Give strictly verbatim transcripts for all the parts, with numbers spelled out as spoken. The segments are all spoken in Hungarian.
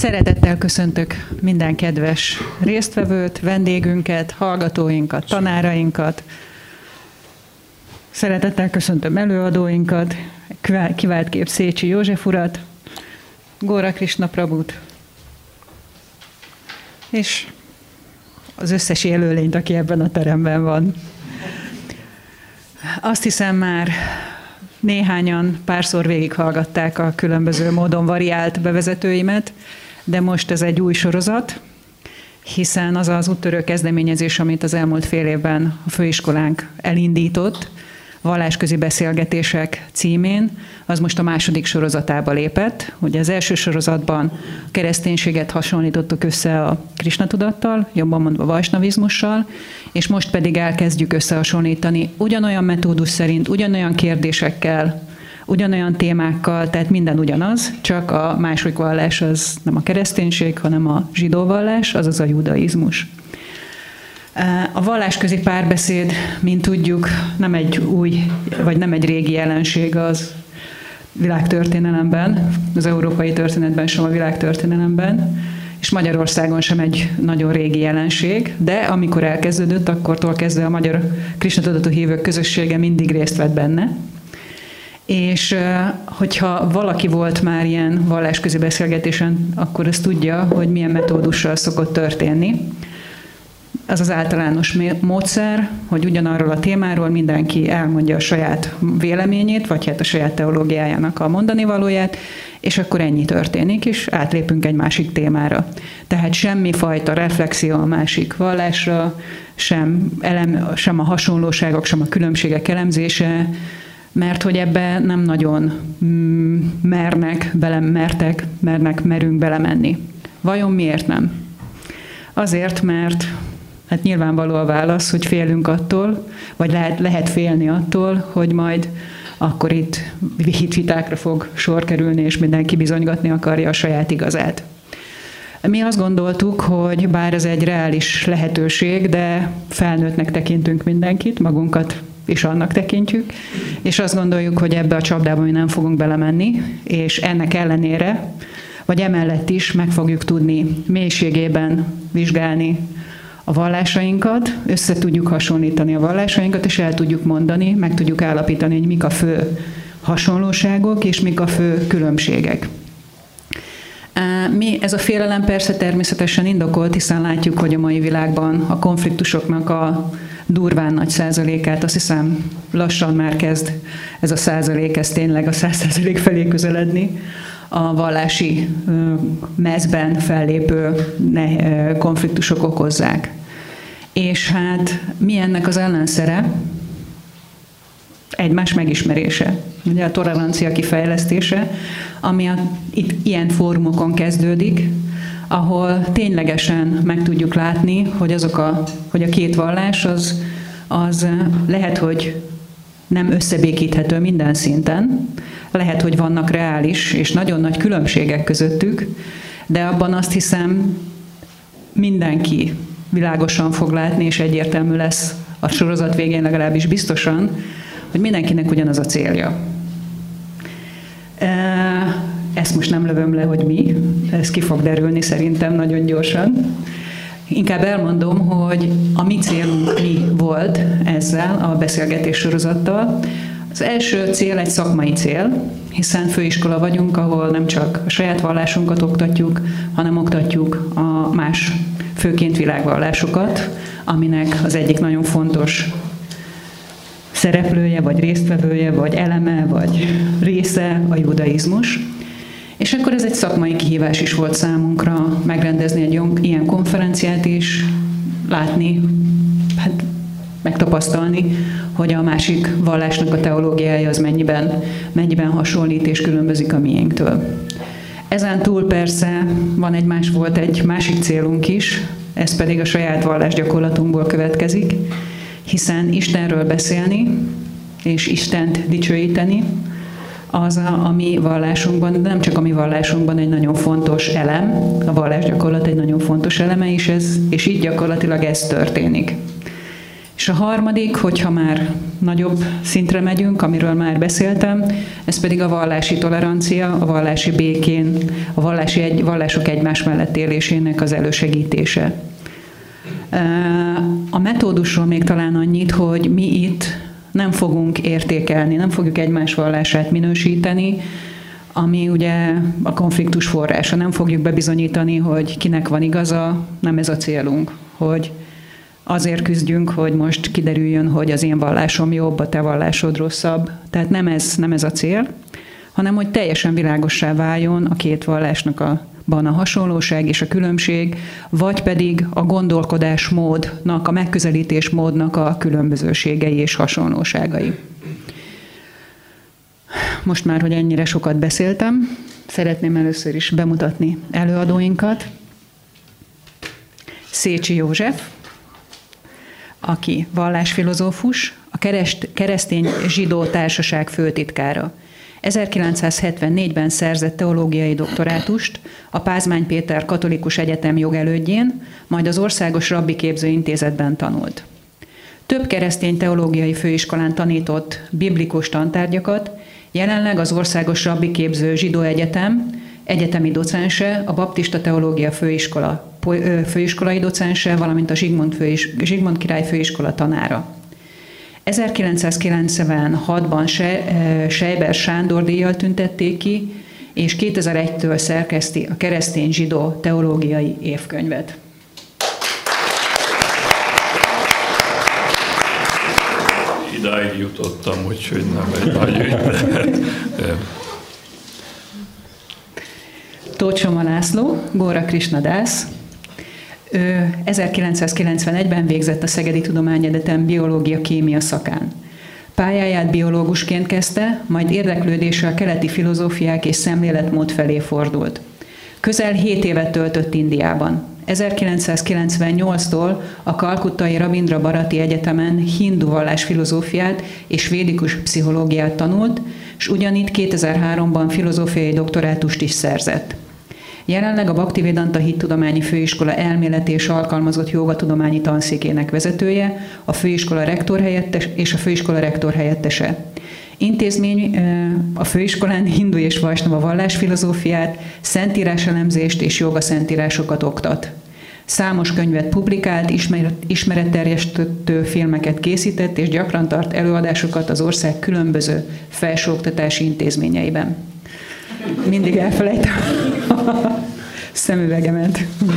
Szeretettel köszöntök minden kedves résztvevőt, vendégünket, hallgatóinkat, tanárainkat. Szeretettel köszöntöm előadóinkat, kiváltképp Szécsi József urat, Góra Krisna Prabhut, és az összes élőlényt, aki ebben a teremben van. Azt hiszem, már néhányan párszor végighallgatták a különböző módon variált bevezetőimet, de most ez egy új sorozat, hiszen az az úttörő kezdeményezés, amit az elmúlt fél évben a főiskolánk elindított, Vallásközi beszélgetések címén, az most a második sorozatába lépett. Ugye az első sorozatban a kereszténységet hasonlítottuk össze a Krisna tudattal, jobban mondva vajsnavizmussal, és most pedig elkezdjük összehasonlítani ugyanolyan metódus szerint, ugyanolyan kérdésekkel, ugyanolyan témákkal, tehát minden ugyanaz, csak a második vallás az nem a kereszténység, hanem a zsidó vallás, azaz a judaizmus. A vallásközi párbeszéd, mint tudjuk, nem egy új, vagy nem egy régi jelenség az világtörténelemben, az európai történetben sem, a világtörténelemben, és Magyarországon sem egy nagyon régi jelenség, de amikor elkezdődött, akkortól kezdve a magyar Krisna tudatú hívők közössége mindig részt vett benne. És hogyha valaki volt már ilyen vallásközi beszélgetésen, akkor ezt tudja, hogy milyen metódussal szokott történni. Az az általános módszer, hogy ugyanarról a témáról mindenki elmondja a saját véleményét, vagy hát a saját teológiájának a mondani valóját, és akkor ennyi történik, és átlépünk egy másik témára. Tehát semmifajta reflexió a másik vallásra, sem, elem, sem a hasonlóságok, sem a különbségek elemzése, mert hogy ebbe nem nagyon mernek, bele, mertek, mernek, merünk belemenni. Vajon miért nem? Azért, mert hát nyilvánvaló a válasz, hogy félünk attól, vagy lehet, lehet félni attól, hogy majd akkor itt hitvitákra fog sor kerülni, és mindenki bizonygatni akarja a saját igazát. Mi azt gondoltuk, hogy bár ez egy reális lehetőség, de felnőttnek tekintünk mindenkit, magunkat is annak tekintjük, és azt gondoljuk, hogy ebbe a csapdába mi nem fogunk belemenni, és ennek ellenére, vagy emellett is meg fogjuk tudni mélységében vizsgálni a vallásainkat, össze tudjuk hasonlítani a vallásainkat, és el tudjuk mondani, meg tudjuk állapítani, hogy mik a fő hasonlóságok, és mik a fő különbségek. Mi, ez a félelem persze természetesen indokolt, hiszen látjuk, hogy a mai világban a konfliktusoknak a durván nagy százalékát, azt hiszem lassan már kezd ez a százalék, ez tényleg a száz százalék felé közeledni, a vallási mezben fellépő konfliktusok okozzák. És hát mi ennek az ellenszere? Egymás megismerése, ugye a tolerancia kifejlesztése, ami a, itt ilyen fórumokon kezdődik, ahol ténylegesen meg tudjuk látni, hogy, azok a, hogy a két vallás az, az lehet, hogy nem összebékíthető minden szinten, lehet, hogy vannak reális és nagyon nagy különbségek közöttük, de abban azt hiszem mindenki világosan fog látni, és egyértelmű lesz a sorozat végén legalábbis biztosan, hogy mindenkinek ugyanaz a célja. Ezt most nem lövöm le, hogy mi, ez ki fog derülni szerintem nagyon gyorsan. Inkább elmondom, hogy a mi célunk mi volt ezzel a beszélgetés sorozattal. Az első cél egy szakmai cél, hiszen főiskola vagyunk, ahol nem csak a saját vallásunkat oktatjuk, hanem oktatjuk a más, főként világvallásokat, aminek az egyik nagyon fontos szereplője, vagy résztvevője, vagy eleme, vagy része a judaizmus. És akkor ez egy szakmai kihívás is volt számunkra megrendezni egy ilyen konferenciát is, látni, hát megtapasztalni, hogy a másik vallásnak a teológiája az mennyiben, mennyiben hasonlít és különbözik a miénktől. Ezen túl persze van egy más, volt egy másik célunk is, ez pedig a saját vallásgyakorlatunkból következik, hiszen Istenről beszélni és Istent dicsőíteni, az a, a mi vallásunkban, de nem csak a mi vallásunkban egy nagyon fontos elem, a vallásgyakorlat egy nagyon fontos eleme is ez, és így gyakorlatilag ez történik. És a harmadik, hogyha már nagyobb szintre megyünk, amiről már beszéltem, ez pedig a vallási tolerancia, a vallási békén, a vallási egy, vallások egymás mellett élésének az elősegítése. A metódusról még talán annyit, hogy mi itt nem fogunk értékelni, nem fogjuk egymás vallását minősíteni, ami ugye a konfliktus forrása. Nem fogjuk bebizonyítani, hogy kinek van igaza, nem ez a célunk, hogy azért küzdjünk, hogy most kiderüljön, hogy az én vallásom jobb, a te vallásod rosszabb. Tehát nem ez, nem ez a cél, hanem hogy teljesen világossá váljon a két vallásnak a ban a hasonlóság és a különbség, vagy pedig a gondolkodásmódnak, a megközelítésmódnak a különbözőségei és hasonlóságai. Most már, hogy ennyire sokat beszéltem, szeretném először is bemutatni előadóinkat. Szécsi József, aki vallásfilozófus, a Keresztény Zsidó Társaság főtitkára. ezerkilencszázhetvennégyben szerzett teológiai doktorátust a Pázmány Péter Katolikus Egyetem jogelődjén, majd az Országos Rabbi Képző Intézetben tanult. Több keresztény teológiai főiskolán tanított biblikus tantárgyakat, jelenleg az Országos Rabbi Képző Zsidó Egyetem egyetemi docense, a Baptista Teológia Főiskola főiskolai docense, valamint a Zsigmond, főis, Zsigmond Király Főiskola tanára. ezerkilencszázkilencvenhatban Seiber Sándor díjjal tüntették ki, és kétezer-egytől szerkeszti a Keresztény Zsidó Teológiai Évkönyvet. Idáig jutottam, úgyhogy nem egy nagy ügy. Tóth Soma László, Góra Krisna Dász. Ő ezerkilencszázkilencvenegyben végzett a Szegedi Tudományegyetem biológia-kémia szakán. Pályáját biológusként kezdte, majd érdeklődése a keleti filozófiák és szemléletmód felé fordult. Közel hét évet töltött Indiában. ezerkilencszázkilencvennyolctól a kalkuttai Rabindra Bharati Egyetemen hindu vallásfilozófiát és védikus pszichológiát tanult, és ugyanitt kétezer-háromban filozófiai doktorátust is szerzett. Jelenleg a Bhaktivedanta Hittudományi Főiskola elméleti és alkalmazott jogatudományi tanszékének vezetője, a főiskola rektor helyettes és a főiskola rektor helyettese. Intézmény a főiskolán hindu és vajsnava vallásfilozófiát, szentíráselemzést és jogaszentírásokat oktat. Számos könyvet publikált, ismeretterjesztő filmeket készített, és gyakran tart előadásokat az ország különböző felsőoktatási intézményeiben. Mindig elfelejtem a szemüvegemet.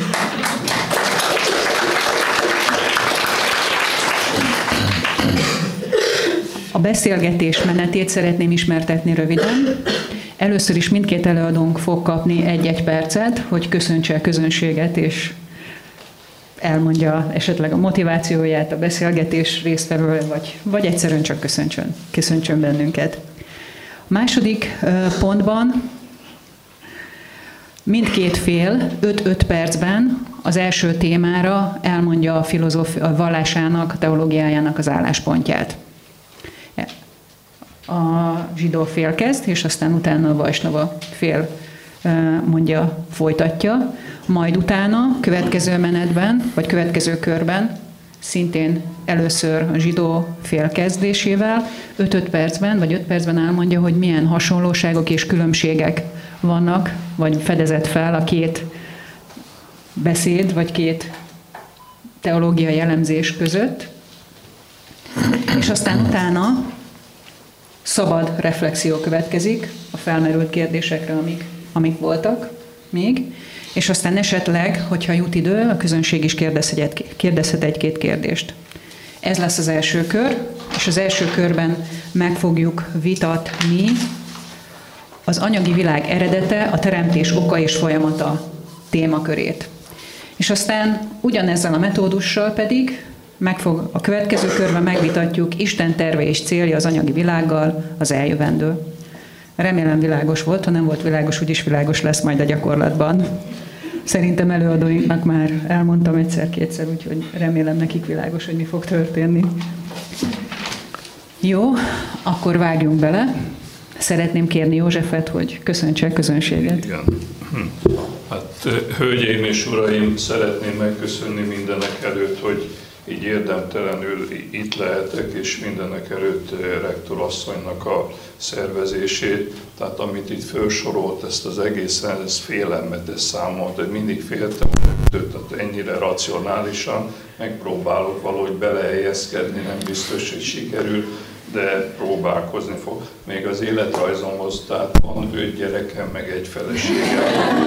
A beszélgetés menetét szeretném ismertetni röviden. Először is mindkét előadónk fog kapni egy-egy percet, hogy köszöntse a közönséget, és elmondja esetleg a motivációját, a beszélgetés résztvevője, vagy, vagy egyszerűen csak köszöntsön, köszöntsön bennünket. A második pontban mindkét fél öt-öt percben az első témára elmondja a filozófia, a vallásának, a teológiájának az álláspontját. A zsidó fél kezd, és aztán utána a vajsnava fél mondja, folytatja. Majd utána, következő menetben, vagy következő körben, szintén először a zsidó fél kezdésével, öt-öt percben, vagy öt percben elmondja, hogy milyen hasonlóságok és különbségek vannak, vagy fedezett fel a két beszéd, vagy két teológiai elemzés között. És aztán utána szabad reflexió következik a felmerült kérdésekre, amik, amik voltak még, és aztán esetleg, hogyha jut idő, a közönség is kérdezhet egy-két kérdést. Ez lesz az első kör, és az első körben meg fogjuk vitatni az anyagi világ eredete, a teremtés oka és folyamata témakörét. És aztán ugyanezzel a metódussal pedig megfog, a következő körben megvitatjuk Isten terve és célja az anyagi világgal, az eljövendő. Remélem világos volt, ha nem volt világos, úgyis világos lesz majd a gyakorlatban. Szerintem előadóinknak már elmondtam egyszer-kétszer, úgyhogy remélem nekik világos, hogy mi fog történni. Jó, akkor vágjunk bele. Szeretném kérni Józsefet, hogy köszöntse a közönséget. Igen. Hát, hölgyeim és uraim, szeretném megköszönni mindenek előtt, hogy így érdemtelenül itt lehetek, és mindenek előtt rektorasszonynak a szervezését. Tehát amit itt felsorolt, ezt az egészen, ez félelmetes számolt, hogy mindig féltem, tehát ennyire racionálisan megpróbálok valahogy belehelyezkedni, nem biztos, hogy sikerül, de próbálkozni fog. Még az életrajzomhoz, tehát van öt gyerekem, meg egy feleségem.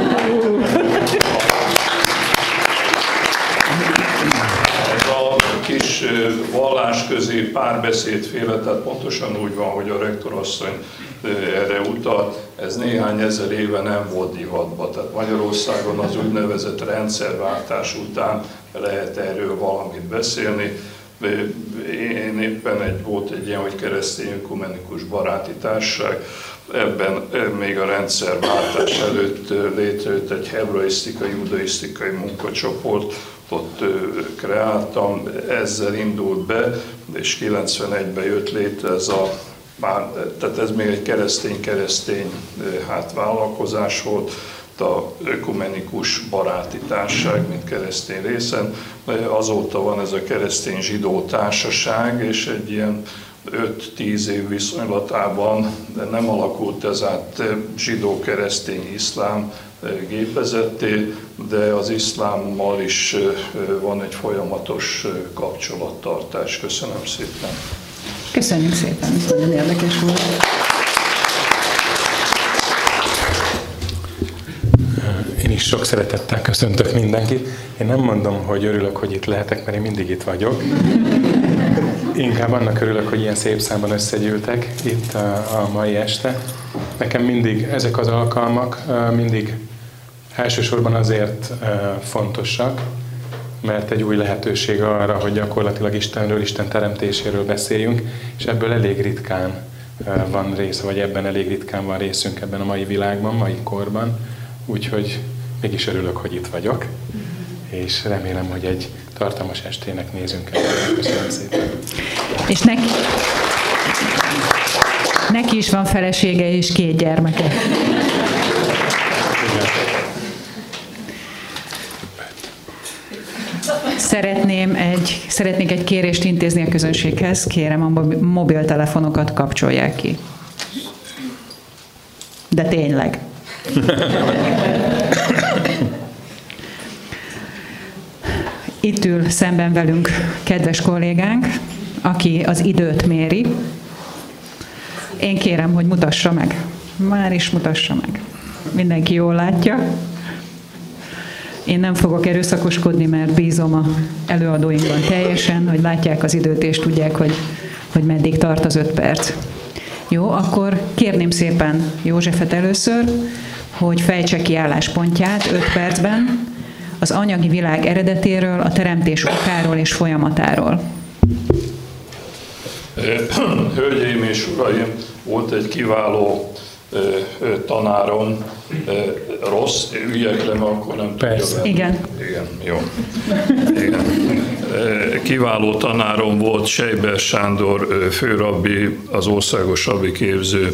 Ez a kis vallásközi párbeszédféle, tehát pontosan úgy van, hogy a rektorasszony erre utal, ez néhány ezer éve nem volt divatban. Tehát Magyarországon az úgynevezett rendszerváltás után lehet erről valamit beszélni. Én éppen egy, volt egy ilyen, hogy keresztény ökumenikus baráti társaság, ebben még a rendszerváltás előtt létrejött egy hebraisztikai, judaisztikai munkacsoport, ott kreáltam, ezzel indult be, és kilencvenegyben jött létre ez a, tehát ez még egy keresztény-keresztény hát vállalkozás volt, a ökumenikus baráti társaság, mint keresztény részen. Azóta van ez a keresztény-zsidó társaság, és egy ilyen öt-tíz év viszonylatában de nem alakult ez át zsidó-keresztény-iszlám gépezetté, de az iszlámmal is van egy folyamatos kapcsolattartás. Köszönöm szépen. Köszönjük szépen, ez nagyon érdekes volt. Én is sok szeretettel köszöntök mindenkit. Én nem mondom, hogy örülök, hogy itt lehetek, mert én mindig itt vagyok. Inkább annak örülök, hogy ilyen szép számban összegyűltek itt a, a mai este. Nekem mindig ezek az alkalmak mindig elsősorban azért fontosak, mert egy új lehetőség arra, hogy gyakorlatilag Istenről, Isten teremtéséről beszéljünk, és ebből elég ritkán van része, vagy ebben elég ritkán van részünk ebben a mai világban, mai korban. Úgyhogy mégis örülök, hogy itt vagyok, és remélem, hogy egy tartalmas estének nézünk el. Köszönöm szépen. És neki, neki is van felesége és két gyermeke. Szeretném egy, szeretnék egy kérést intézni a közönséghez. Kérem, a mobiltelefonokat kapcsolják ki. De tényleg. Itt ül szemben velünk kedves kollégánk, aki az időt méri. Én kérem, hogy mutassa meg. Már is mutassa meg. Mindenki jól látja. Én nem fogok erőszakoskodni, mert bízom a előadóinkban teljesen, hogy látják az időt, és tudják, hogy, hogy meddig tart az öt perc. Jó, akkor kérném szépen Józsefet először, hogy fejtse ki álláspontját öt percben az anyagi világ eredetéről, a teremtés okáról és folyamatáról. Hölgyeim és uraim, volt egy kiváló tanárom, rossz, üljek le, akkor nem Persze. tudja. Igen. Igen, jó. Igen. Kiváló tanárom volt Seiber Sándor főrabbi, az Országos Rabbi Képző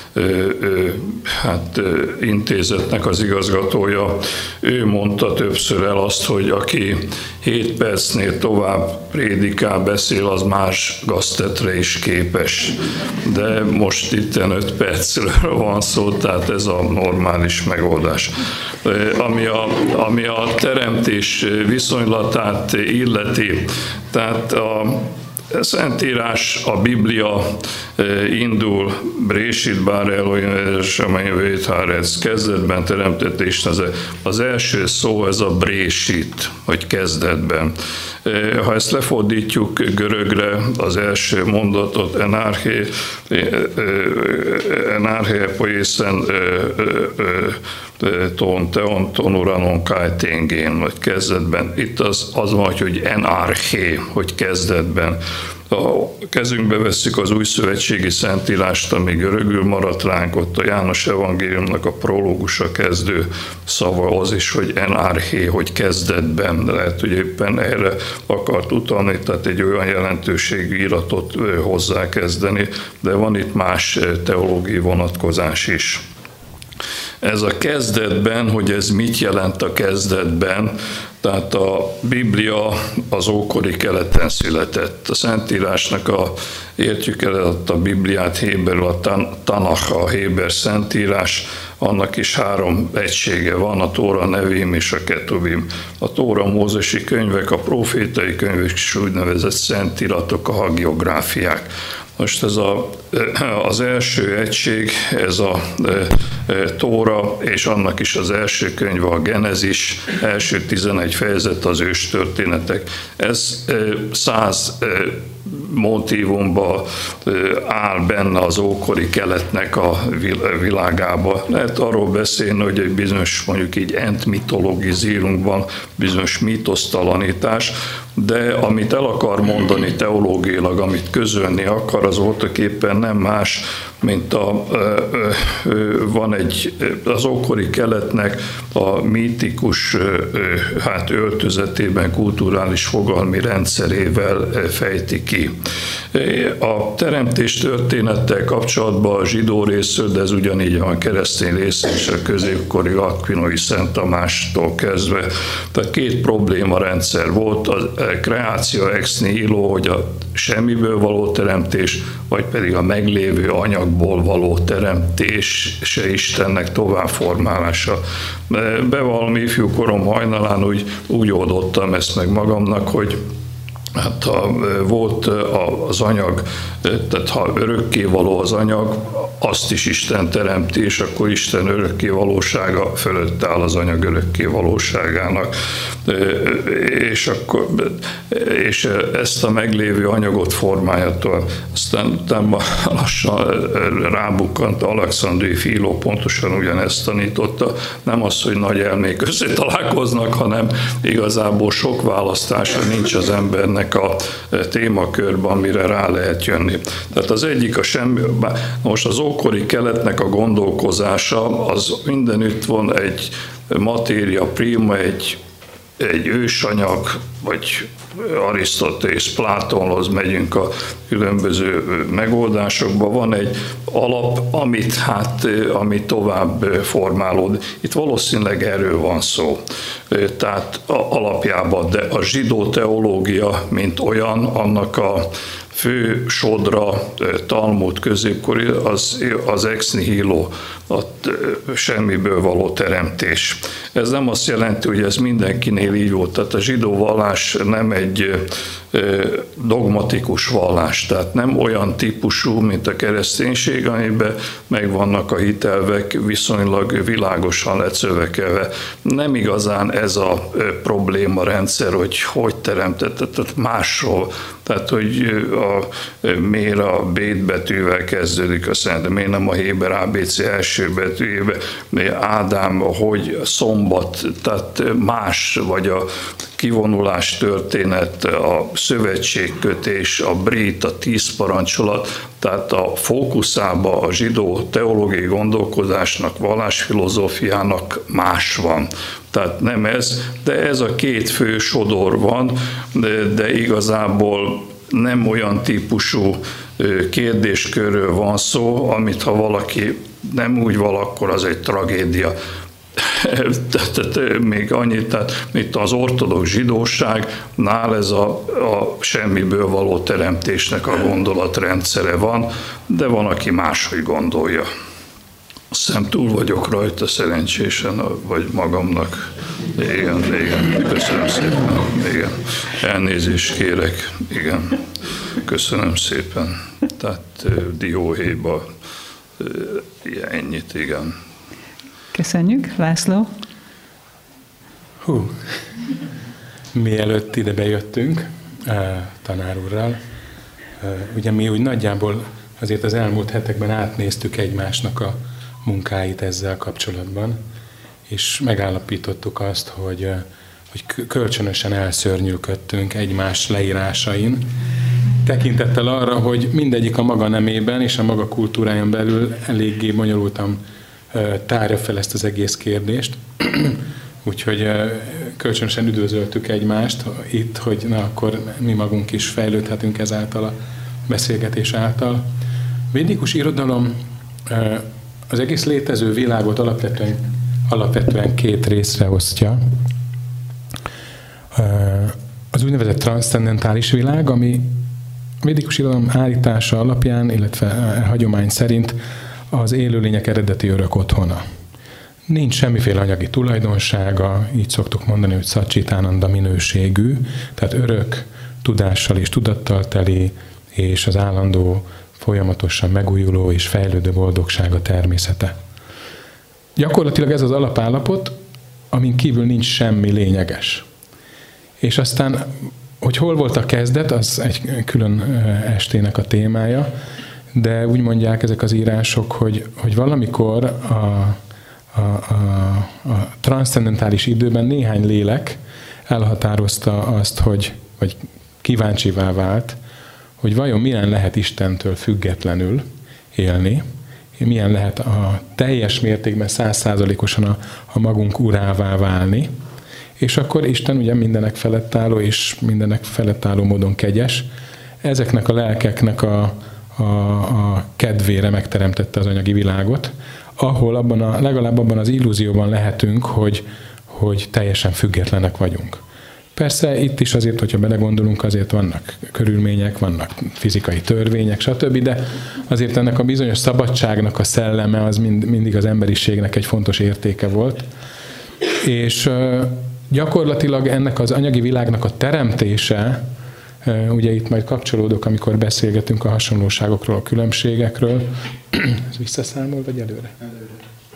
hát, intézetnek az igazgatója. Ő mondta többször el azt, hogy aki hét percnél tovább prédikál, beszél, az más gaztetre is képes. De most itt öt percről van szó, tehát ez a normális megoldás. Ami a, ami a teremtés viszonylatát illeti, tehát a Szentírás, a Biblia indul, Brésit bár Elohim Samayim Vét Hárec, kezdetben teremtett Isten. Az első szó ez a Brésit, hogy kezdetben. Ha ezt lefordítjuk görögre, az első mondatot enárché, enárché poészen ton, teon, ton, uranon, kájténgén, vagy kezdetben. Itt az, az van, hogy enárché, hogy kezdetben. A kezünkbe vesszük az újszövetségi szentírást, ami görögül maradt ránk, ott a János evangéliumnak a prológusa kezdő szava az is, hogy enárché, hogy kezdetben. Lehet, hogy éppen erre akart utalni, tehát egy olyan jelentőségű iratot hozzákezdeni, de van itt más teológiai vonatkozás is. Ez a kezdetben, hogy ez mit jelent a kezdetben, Tehát a Biblia az ókori keleten született. A Szentírásnak a, értjük el a Bibliát héberül, a Tanach, a héber Szentírás, annak is három egysége van, a Tóra, Nevím és a Ketuvim. A Tóra, Mózesi könyvek, a profétai könyvek és úgynevezett szentiratok, a hagiográfiák. Most ez a, az első egység, ez a Tóra, és annak is az első könyve a Genezis, első tizenegy fejezet az őstörténetek. Ez száz motívumba áll benne az ókori keletnek a világába. Lehet arról beszélni, hogy egy bizonyos, mondjuk így entmitologizírunk van, bizonyos mítosztalanítás, de amit el akar mondani teológiailag, amit közölni akar, az voltaképpen nem más, mint a, van egy, az ókori keletnek a mítikus hát öltözetében, kulturális fogalmi rendszerével fejti ki. A teremtés történettel kapcsolatban a zsidó részről, de ez ugyanígy van a keresztény részről és a középkori akvinoi Szent Tamástól kezdve. Tehát két problémarendszer volt, a kreáció ex nihilo, hogy a semmiből való teremtés, vagy pedig a meglévő anyagból való teremtés se Istennek továbbformálása. Bevallom, ifjúkorom hajnalán úgy, úgy oldottam ezt meg magamnak, hogy hát ha volt az anyag, tehát ha örökkévaló az anyag, azt is Isten teremti, és akkor Isten örökkévalósága fölött áll az anyag örökkévalóságának. És, akkor, és ezt a meglévő anyagot formálja tovább. Aztán utána lassan rábukkant Alexandri Philo, pontosan ugyanezt tanította. Nem az, hogy nagy elmék összetalálkoznak, hanem igazából sok választása nincs az embernek a témakörben, amire rá lehet jönni. Tehát az egyik a semmi, most az ókori keletnek a gondolkozása, az mindenütt van egy matéria prima, egy, egy ősanyag, vagy Arisztotész, Plátonhoz megyünk a különböző megoldásokba, van egy alap, amit, hát, amit tovább formálód. Itt valószínűleg erről van szó. Tehát alapjában, de a zsidó teológia, mint olyan, annak a fő sodra, Talmud középkori, az, az ex nihilo, a semmiből való teremtés. Ez nem azt jelenti, hogy ez mindenkinél így volt. Tehát a zsidó vallás nem egy dogmatikus vallás, tehát nem olyan típusú, mint a kereszténység, amiben megvannak a hitelvek viszonylag világosan lecövekelve. Nem igazán ez a probléma rendszer, hogy hogy teremtett, tehát másról. Tehát, hogy a, miért a bét betűvel kezdődik a szent, miért nem a héber á bé cé első betűjébe, Ádám, hogy szombat, tehát más, vagy a kivonulás történet, a szövetségkötés, a brit, a tíz parancsolat, tehát a fókuszába a zsidó teológiai gondolkodásnak, vallásfilozófiának más van. Tehát nem ez, de ez a két fő sodor van, de, de igazából nem olyan típusú kérdéskörről van szó, amit ha valaki nem úgy val, akkor az egy tragédia. Tehát még annyit, tehát mint az ortodox zsidóságnál ez a, a semmiből való teremtésnek a gondolatrendszere van, de van, aki máshogy gondolja. Azt hiszem túl vagyok rajta szerencsésen, vagy magamnak. Igen, igen, köszönöm szépen. Igen. Elnézést kérek. Igen, köszönöm szépen. Tehát dióhéjba ennyit, igen. Köszönjük. László? Hú, mielőtt ide bejöttünk tanár úrral, ugye mi úgy nagyjából azért az elmúlt hetekben átnéztük egymásnak a munkáit ezzel kapcsolatban, és megállapítottuk azt, hogy, hogy kölcsönösen elszörnyűködtünk egymás leírásain, tekintettel arra, hogy mindegyik a maga nemében és a maga kultúráján belül eléggé bonyolultan tárja fel ezt az egész kérdést. Úgyhogy kölcsönösen üdvözöltük egymást itt, hogy na akkor mi magunk is fejlődhetünk ezáltal a beszélgetés által. Védikus irodalom az egész létező világot alapvetően, alapvetően két részre osztja. Az úgynevezett transzcendentális világ, ami a védikus irodalom állítása alapján, illetve a hagyomány szerint az élőlények eredeti örök otthona. Nincs semmiféle anyagi tulajdonsága, így szoktuk mondani, hogy Satchitánanda minőségű, tehát örök, tudással és tudattal teli, és az állandó, folyamatosan megújuló és fejlődő boldogság a természete. Gyakorlatilag ez az alapállapot, amin kívül nincs semmi lényeges. És aztán, hogy hol volt a kezdet, az egy külön estének a témája, de úgy mondják ezek az írások, hogy, hogy valamikor a, a, a, a transzcendentális időben néhány lélek elhatározta azt, hogy, vagy kíváncsivá vált, hogy vajon milyen lehet Istentől függetlenül élni, milyen lehet a teljes mértékben, százszázalékosan a, a magunk urává válni, és akkor Isten ugye mindenek felett álló, és mindenek felett álló módon kegyes. Ezeknek a lelkeknek a, a, a kedvére megteremtette az anyagi világot, ahol abban a, legalább abban az illúzióban lehetünk, hogy, hogy teljesen függetlenek vagyunk. Persze itt is azért, hogyha belegondolunk, azért vannak körülmények, vannak fizikai törvények, stb., de azért ennek a bizonyos szabadságnak a szelleme az mind, mindig az emberiségnek egy fontos értéke volt. És gyakorlatilag ennek az anyagi világnak a teremtése, ugye itt majd kapcsolódok, amikor beszélgetünk a hasonlóságokról, a különbségekről. Ez visszaszámol, vagy előre? Előre.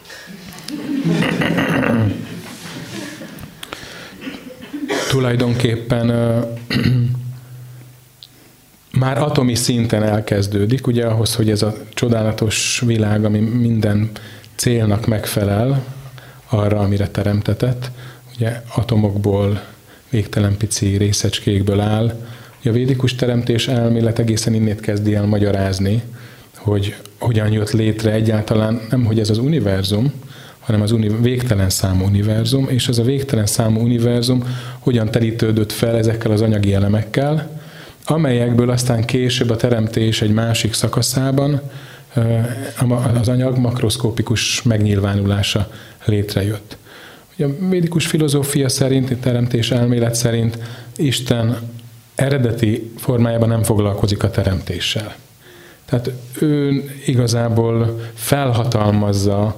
Tulajdonképpen már atomi szinten elkezdődik, ugye ahhoz, hogy ez a csodálatos világ, ami minden célnak megfelel arra, amire teremtetett, ugye atomokból, végtelen pici részecskékből áll. Ugye a védikus teremtés elmélet egészen innét kezdi el magyarázni, hogy hogyan jött létre egyáltalán, nem hogy ez az univerzum, hanem az uni- végtelen számú univerzum, és ez a végtelen számú univerzum hogyan terítődött fel ezekkel az anyagi elemekkel, amelyekből aztán később a teremtés egy másik szakaszában az anyag makroszkópikus megnyilvánulása létrejött. Ugye a védikus filozófia szerint, a teremtés elmélet szerint Isten eredeti formájában nem foglalkozik a teremtéssel. Tehát ő igazából felhatalmazza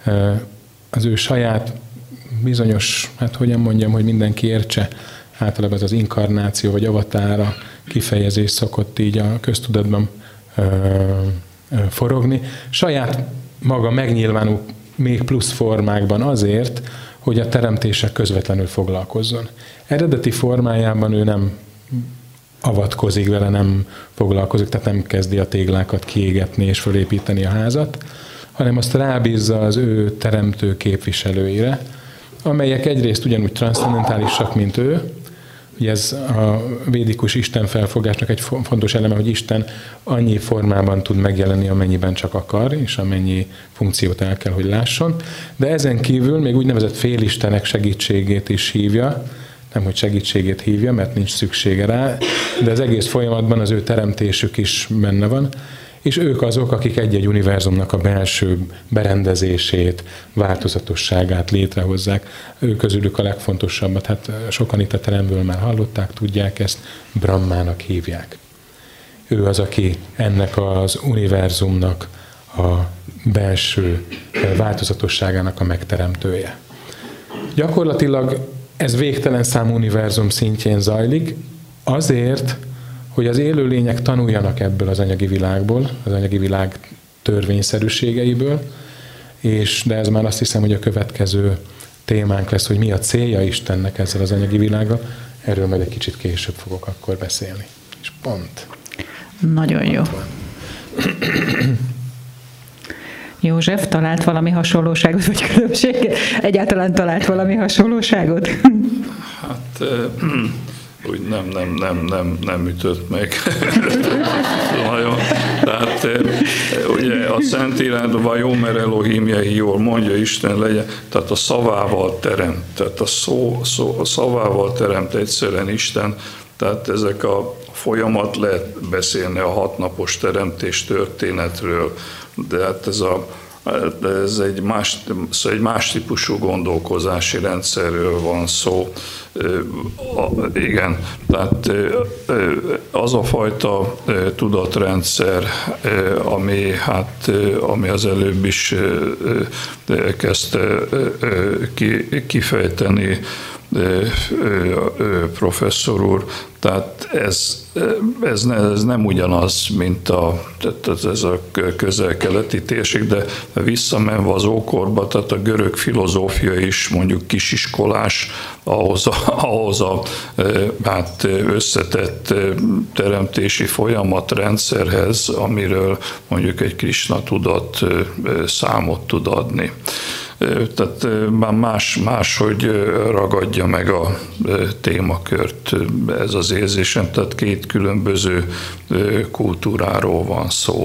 az ő saját bizonyos, hát hogyan mondjam, hogy mindenki értse, általában ez az inkarnáció vagy avatára kifejezés szokott így a köztudatban ö, ö, forogni. Saját maga megnyilvánul még plusz formákban azért, hogy a teremtéssel közvetlenül foglalkozzon. Eredeti formájában ő nem avatkozik vele, nem foglalkozik, tehát nem kezdi a téglákat kiégetni és fölépíteni a házat, hanem azt rábízza az ő teremtő képviselőire, amelyek egyrészt ugyanúgy transzcendentálisak, mint ő. Ugye ez a védikus Isten felfogásnak egy fontos eleme, hogy Isten annyi formában tud megjelenni, amennyiben csak akar, és amennyi funkciót el kell, hogy lásson. De ezen kívül még úgynevezett félistenek segítségét is hívja, nem hogy segítségét hívja, mert nincs szüksége rá, de az egész folyamatban az ő teremtésük is benne van, és ők azok, akik egy-egy univerzumnak a belső berendezését, változatosságát létrehozzák. Ők közülük a legfontosabbat, hát sokan itt a teremből már hallották, tudják ezt, Brahmának hívják. Ő az, aki ennek az univerzumnak a belső változatosságának a megteremtője. Gyakorlatilag ez végtelen számú univerzum szintjén zajlik, azért, hogy az élőlények tanuljanak ebből az anyagi világból, az anyagi világ törvényszerűségeiből, és de ez már azt hiszem, hogy a következő témánk lesz, hogy mi a célja Istennek ezzel az anyagi világgal. Erről majd egy kicsit később fogok akkor beszélni. És pont. Nagyon jó. József, talált valami hasonlóságot, vagy különbséget? Egyáltalán talált valami hasonlóságot? Hát úgy nem, nem, nem, nem, nem ütött meg. Nagyon. Tehát ugye a Szentírásban Vajomer Elohim Jehiol mondja Isten legyen, tehát a szavával teremt, tehát a, szó, szó, a szavával teremt egyszerűen Isten, tehát ezek a folyamat, lehet beszélni a hatnapos teremtés történetről, de hát ez a ez egy más, szóval egy más típusú gondolkozási rendszerről van szó. Igen, tehát az a fajta tudatrendszer, ami, hát, ami az előbb is kezdte kifejteni professzor úr, tehát ez, ez, ne, ez nem ugyanaz, mint a, tehát ez a közel-keleti térség, de visszamenve az ókorba, tehát a görög filozófia is mondjuk kisiskolás ahhoz a, ahhoz a hát összetett teremtési folyamatrendszerhez, amiről mondjuk egy Krisna tudat számot tud adni. Tehát már más, máshogy ragadja meg a témakört ez az érzésem, tehát két különböző kultúráról van szó.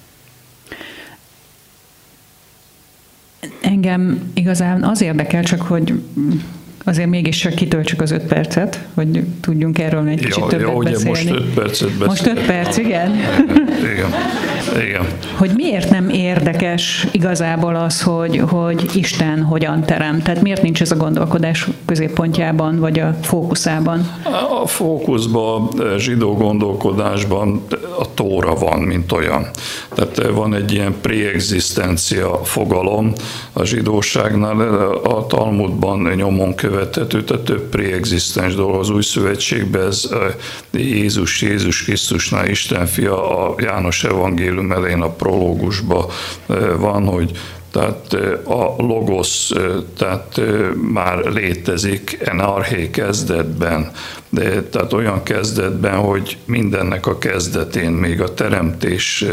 Engem igazán az érdekel, csak hogy azért mégiscsak kitöltsük az öt percet, hogy tudjunk erről egy kicsit ja, többet ja, ugye beszélni. Most öt percet beszélni. Most öt perc, igen? Igen. Igen. Hogy miért nem érdekes igazából az, hogy, hogy Isten hogyan teremt? Tehát miért nincs ez a gondolkodás középpontjában, vagy a fókuszában? A fókuszban, a zsidó gondolkodásban a Tóra van, mint olyan. Tehát van egy ilyen preexisztencia fogalom a zsidóságnál, a Talmudban nyomon követhető, tehát több preexisztens dolog. Az Új Szövetségben ez Jézus, Jézus Krisztusnál Isten fia, a János evangélium elején a prológusban van, hogy tehát a logosz tehát már létezik en arché kezdetben, de tehát olyan kezdetben, hogy mindennek a kezdetén, még a teremtés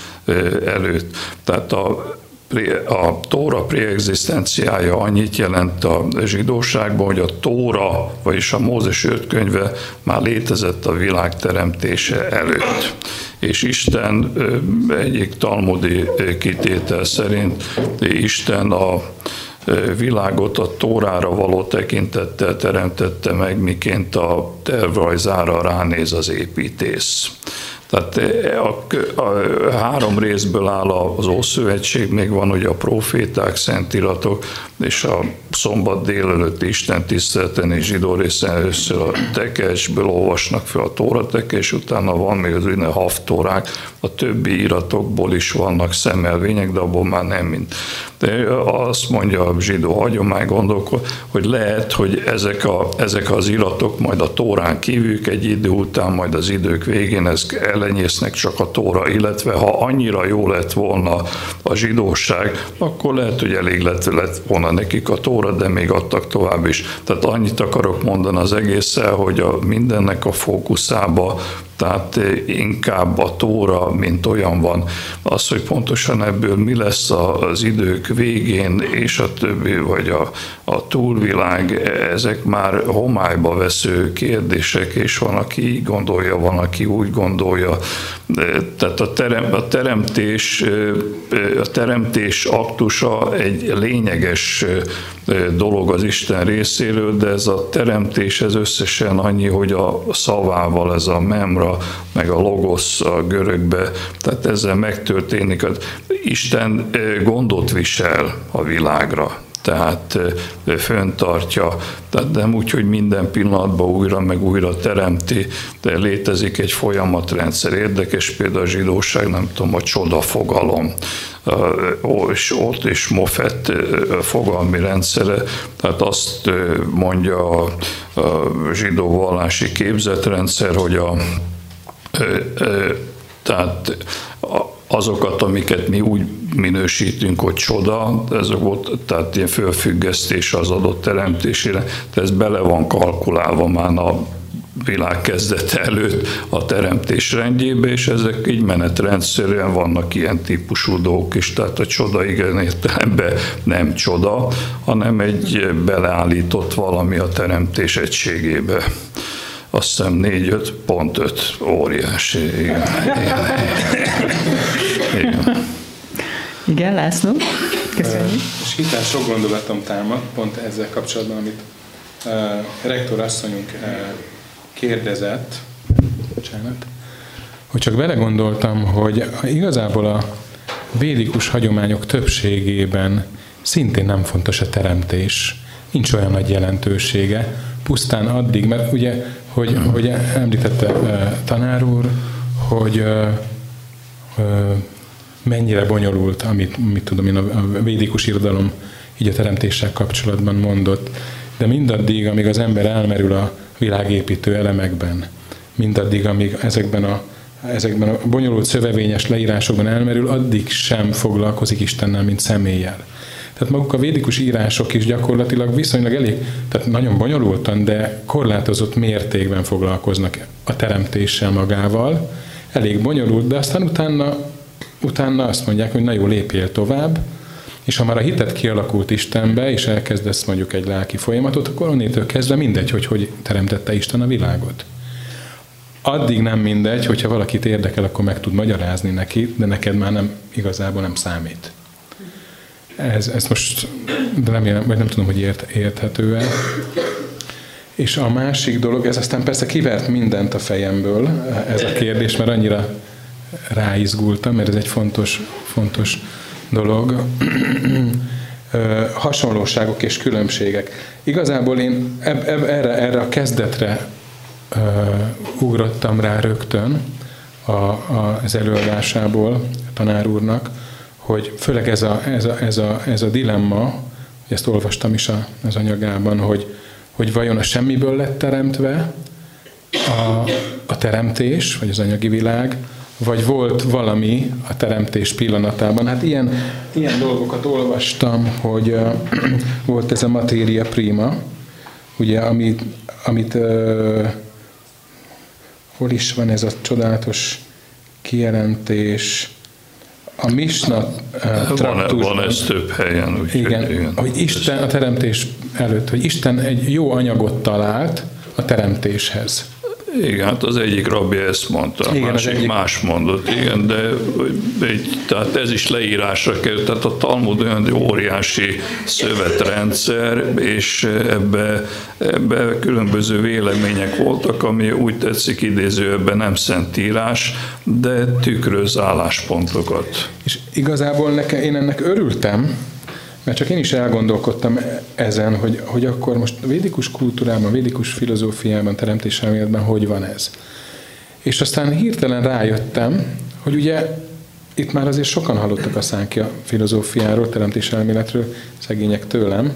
előtt. Tehát a A Tóra preexisztenciája annyit jelent a zsidóságban, hogy a Tóra, vagyis a Mózes öt könyve már létezett a világ teremtése előtt. És Isten egyik talmudi kitétel szerint Isten a világot a Tórára való tekintettel teremtette meg, miként a tervrajzára ránéz az építész. Tehát a, a három részből áll az Ószövetség, még van ugye a proféták, szentiratok, és a szombat délelőtt Isten tiszteleten és zsidó részen először a tekesből olvasnak fel a Tóra tekes, utána van még az úgynevezett haftórák, a többi iratokból is vannak szemelvények, de abból már nem mind. De azt mondja a zsidó hagyomány gondolkod, hogy lehet, hogy ezek, a, ezek az iratok majd a Tórán kívül egy idő után, majd az idők végén ez elenyésznek csak a Tóra, illetve ha annyira jó lett volna a zsidóság, akkor lehet, hogy elég lett, lett volna nekik a Tóra, de még adtak tovább is. Tehát annyit akarok mondani az egésszel, hogy a mindennek a fókuszába, tehát inkább a Tóra, mint olyan van. Az, hogy pontosan ebből mi lesz az idők végén, és a többi, vagy a, a túlvilág, ezek már homályba vesző kérdések, és van, aki így gondolja, van, aki úgy gondolja. Tehát a, terem, a, teremtés, a teremtés aktusa egy lényeges dolog az Isten részéről, de ez a teremtés ez összesen annyi, hogy a szavával, ez a memra, meg a logosz a görögbe, tehát ezzel megtörténik. Isten gondot visel a világra, tehát föntartja, tehát nem úgy, hogy minden pillanatban újra meg újra teremti, de létezik egy folyamatrendszer. Érdekes például a zsidóság, nem tudom, a csoda fogalom, és ott is Mofet fogalmi rendszere, tehát azt mondja a zsidó vallási képzetrendszer, hogy a, tehát azokat, amiket mi úgy minősítünk, hogy csoda, ez volt, tehát ilyen fölfüggesztés az adott teremtésére, de ez bele van kalkulálva már a világ kezdete előtt a teremtés rendjébe, és ezek így menetrendszerűen vannak ilyen típusú dolgok is, tehát a csoda igen értelemben nem csoda, hanem egy beleállított valami a teremtés egységébe. Azt hiszem négy-öt pont öt, óriási. Igen, igen. Igen. Igen, László, köszönjük. Uh, és hitán sok gondolatom támad, pont ezzel kapcsolatban, amit uh, rektor asszonyunk uh, kérdezett, bocsánat, hogy csak belegondoltam, hogy igazából a védikus hagyományok többségében szintén nem fontos a teremtés, nincs olyan nagy jelentősége, pusztán addig, mert ugye, hogy, hogy említette uh, tanár úr, hogy uh, uh, mennyire bonyolult, amit mit tudom én, a, a védikus irodalom így a teremtéssel kapcsolatban mondott, de mindaddig, amíg az ember elmerül a világépítő elemekben, mindaddig, amíg ezekben a, ezekben a bonyolult szövevényes leírásokban elmerül, addig sem foglalkozik Istennel, mint személlyel. Tehát maguk a védikus írások is gyakorlatilag viszonylag elég, tehát nagyon bonyolultan, de korlátozott mértékben foglalkoznak a teremtéssel magával. Elég bonyolult, de aztán utána, utána azt mondják, hogy na jó, lépjél tovább, és ha már a hited kialakult Istenbe, és elkezdesz mondjuk egy lelki folyamatot, akkor onnétől kezdve mindegy, hogy hogy teremtette Isten a világot. Addig nem mindegy, hogyha valakit érdekel, akkor meg tud magyarázni neki, de neked már nem, igazából nem számít. Ez, ez most, de remélem, vagy nem tudom, hogy ért, érthető-e. És a másik dolog, ez aztán persze kivert mindent a fejemből, ez a kérdés, mert annyira ráizgultam, mert ez egy fontos, fontos dolog. Hasonlóságok és különbségek. Igazából én eb, eb, erre, erre a kezdetre uh, ugrottam rá rögtön a, a, az előadásából a tanár úrnak, hogy főleg ez a, ez a, ez a, ez a dilemma, ezt olvastam is a, az anyagában, hogy, hogy vajon a semmiből lett teremtve a, a teremtés, vagy az anyagi világ, vagy volt valami a teremtés pillanatában. Hát ilyen, ilyen dolgokat olvastam, hogy uh, volt ez a materia prima, ugye, amit, amit uh, hol is van ez a csodálatos kijelentés, a Misna uh, traktusban. Van, van ez több helyen. Úgy igen, igen, hogy Isten a teremtés előtt, hogy Isten egy jó anyagot talált a teremtéshez. Igen, hát az egyik rabbi ezt mondta, a másik egyik... más mondott, igen, de egy, tehát ez is leírásra került, tehát a Talmud olyan óriási szövetrendszer, és ebbe, ebbe különböző vélemények voltak, ami úgy tetszik idézőben nem szentírás, de tükröz álláspontokat. És igazából nekem, én ennek örültem, mert csak én is elgondolkodtam ezen, hogy, hogy akkor most a védikus kultúrában, védikus filozófiában, teremtéselméletben hogy van ez. És aztán hirtelen rájöttem, hogy ugye itt már azért sokan hallottak a Szánkja filozófiáról, teremtéselméletről, szegények tőlem,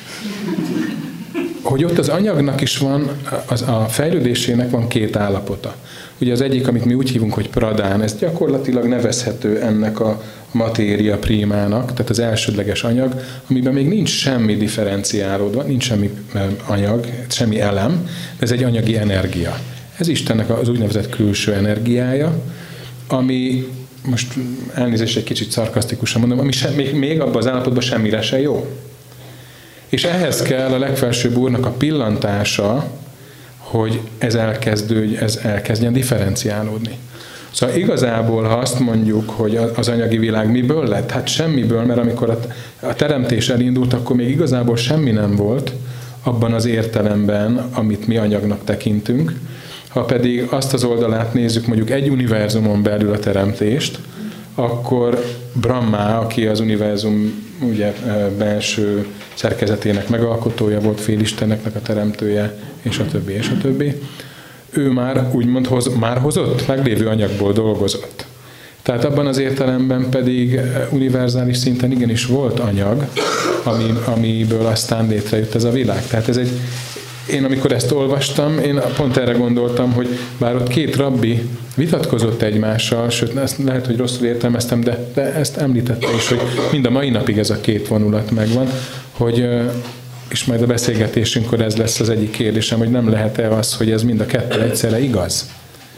hogy ott az anyagnak is van, az, a fejlődésének van két állapota. Ugye az egyik, amit mi úgy hívunk, hogy pradán, ez gyakorlatilag nevezhető ennek a matéria primának, tehát az elsődleges anyag, amiben még nincs semmi differenciálódva, nincs semmi anyag, semmi elem, de ez egy anyagi energia. Ez Istennek az úgynevezett külső energiája, ami, most elnézést egy kicsit szarkasztikusan mondom, ami se, még, még abban az állapotban semmire se jó. És ehhez kell a legfelsőbb úrnak a pillantása, hogy ez elkezdődj, ez elkezdjen differenciálódni. Szóval igazából, ha azt mondjuk, hogy az anyagi világ miből lett, hát semmiből, mert amikor a teremtés elindult, akkor még igazából semmi nem volt abban az értelemben, amit mi anyagnak tekintünk. Ha pedig azt az oldalát nézzük, mondjuk egy univerzumon belül a teremtést, akkor Brahma, aki az univerzum ugye, belső szerkezetének megalkotója volt, félisteneknek a teremtője, és a többi, és a többi, ő már úgymond hoz, már hozott, meglévő anyagból dolgozott. Tehát abban az értelemben pedig univerzális szinten igenis volt anyag, ami, amiből aztán létrejött ez a világ. Tehát ez egy, én amikor ezt olvastam, én pont erre gondoltam, hogy bár ott két rabbi vitatkozott egymással, sőt, ezt lehet, hogy rosszul értelmeztem, de, de ezt említette is, hogy mind a mai napig ez a két vonulat megvan, hogy, és majd a beszélgetésünkkor ez lesz az egyik kérdésem, hogy nem lehet-e az, hogy ez mind a kettő egyszerre igaz?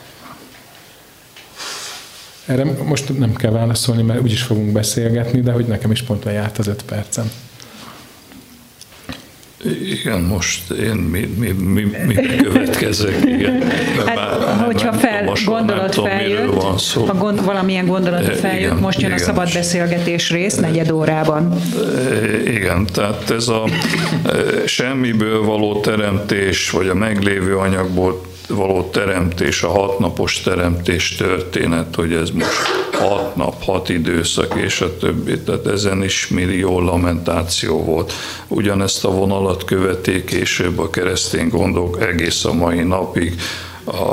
Erre most nem kell válaszolni, mert úgyis fogunk beszélgetni, de hogy nekem is pont lejárt az öt percem. Igen, most én mi, mi, mi, mi következek, igen. Hát, már, hogyha fel, olvasom, gondolat tudom, feljött, ha gond, valamilyen gondolat feljött, igen, most jön igen. A szabad beszélgetés rész negyed órában. Igen, tehát ez a semmiből való teremtés, vagy a meglévő anyagból való teremtés, a hatnapos teremtés történet, hogy ez most hat nap, hat időszak, és a többi, tehát ezen is millió lamentáció volt. Ugyanezt a vonalat követték később a keresztény gondok egész a mai napig, a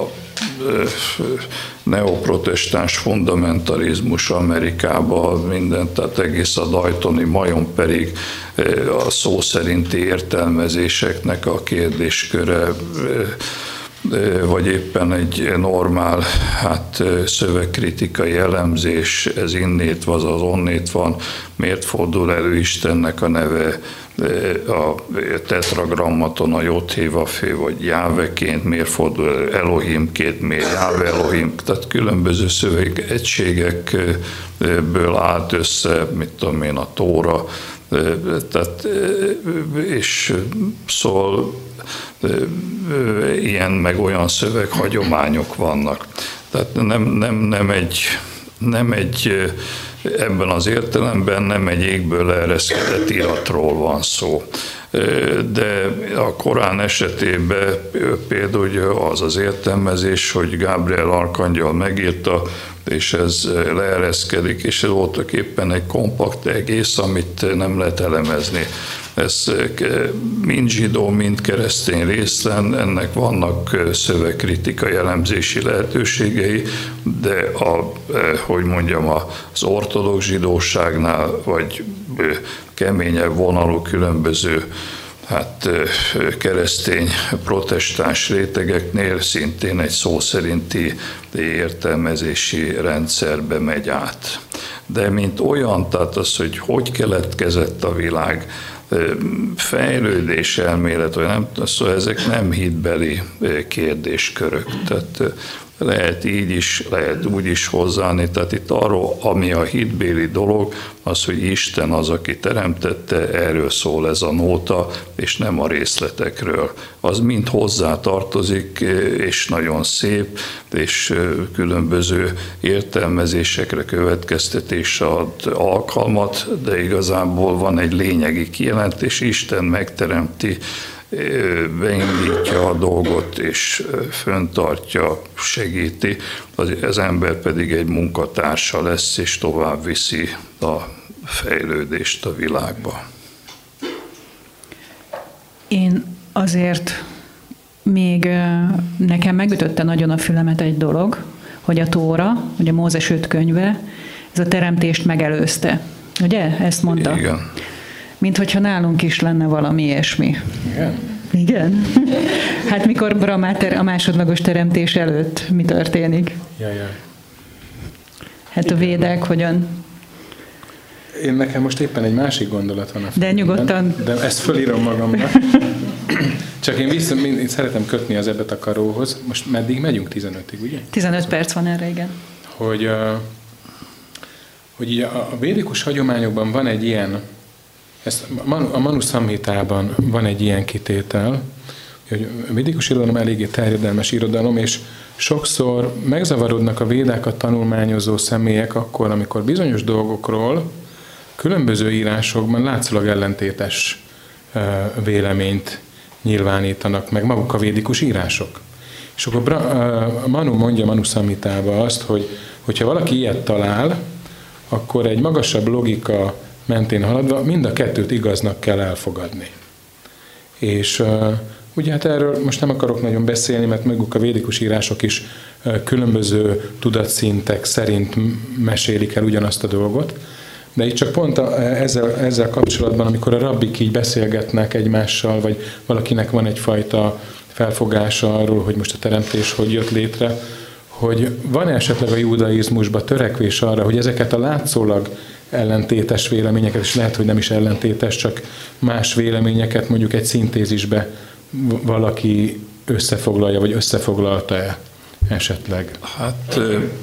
neoprotestáns fundamentalizmus Amerikában, minden, tehát egész a Daytoni majom pedig a szó szerinti értelmezéseknek a kérdésköre, vagy éppen egy normál hát, szövegkritikai elemzés, ez innét van, az onnét van, miért fordul elő Istennek a neve a tetragrammaton, a Jod-Hé-Vaf-Hé, vagy Jáveként, miért fordul elő Elohimként, miért Jáve Elohim, tehát különböző szövegegységekből állt össze, mit tudom én, a Tóra, tehát, és szóval ilyen meg olyan szöveghagyományok vannak. Tehát nem, nem, nem, egy, nem egy, ebben az értelemben nem egy égből leereszkedett iratról van szó. De a Korán esetében például az az értelmezés, hogy Gábriel arkangyal megírta, és ez leereszkedik, és ez voltak éppen egy kompakt egész, amit nem lehet elemezni. Ez mind zsidó, mind keresztény részen, ennek vannak szövegkritikai elemzési lehetőségei, de a, hogy mondjam, az ortodox zsidóságnál, vagy keményebb vonalú különböző hát keresztény, protestáns rétegeknél szintén egy szó szerinti értelmezési rendszerbe megy át. De mint olyan, tehát az, hogy hogy keletkezett a világ, fejlődés elmélet, vagy nem, szóval ezek nem hitbeli kérdéskörök. Tehát lehet így is, lehet úgy is hozzáállni. Tehát itt arról, ami a hitbéli dolog, az, hogy Isten az, aki teremtette, erről szól ez a nóta, és nem a részletekről. Az mind hozzá tartozik, és nagyon szép, és különböző értelmezésekre, következtetésre ad alkalmat, de igazából van egy lényegi kijelentés, Isten megteremti, beindítja a dolgot, és föntartja, segíti, az, az ember pedig egy munkatársa lesz, és tovább viszi a fejlődést a világba. Én azért még nekem megütötte nagyon a fülemet egy dolog, hogy a Tóra, hogy a Mózes öt könyve, ez a teremtést megelőzte. Ugye? Ezt mondta? Igen. Mint hogyha nálunk is lenne valami ilyesmi. Igen? Igen. Hát mikor Brahmáter a másodlagos teremtés előtt mi történik? Jaj, jaj. Hát Igen. A védek hogyan? Én nekem most éppen egy másik gondolat van a De nyugodtan. De ezt fölírom magamnak. Csak én, vissza, én szeretem kötni az ebbet a karóhoz. Most meddig megyünk? tizenötig, ugye? tizenöt perc van erre, igen. Hogy, uh, hogy így a, a védikus hagyományokban van egy ilyen, ezt a Manu Samhitában van egy ilyen kitétel, hogy a védikus irodalom eléggé terjedelmes irodalom, és sokszor megzavarodnak a védákat tanulmányozó személyek akkor, amikor bizonyos dolgokról különböző írásokban látszólag ellentétes véleményt nyilvánítanak meg maguk a védikus írások. És akkor Manu mondja Manu Samhitába azt, hogy hogyha valaki ilyet talál, akkor egy magasabb logika mentén haladva mind a kettőt igaznak kell elfogadni. És uh, ugye hát erről most nem akarok nagyon beszélni, mert maguk a védikus írások is uh, különböző tudatszintek szerint mesélik el ugyanazt a dolgot, de itt csak pont a, ezzel, ezzel kapcsolatban, amikor a rabbik így beszélgetnek egymással, vagy valakinek van egyfajta felfogása arról, hogy most a teremtés hogy jött létre, hogy van esetleg a judaizmusban törekvés arra, hogy ezeket a látszólag ellentétes véleményeket, és lehet, hogy nem is ellentétes, csak más véleményeket mondjuk egy szintézisbe valaki összefoglalja, vagy összefoglalta-e esetleg? Hát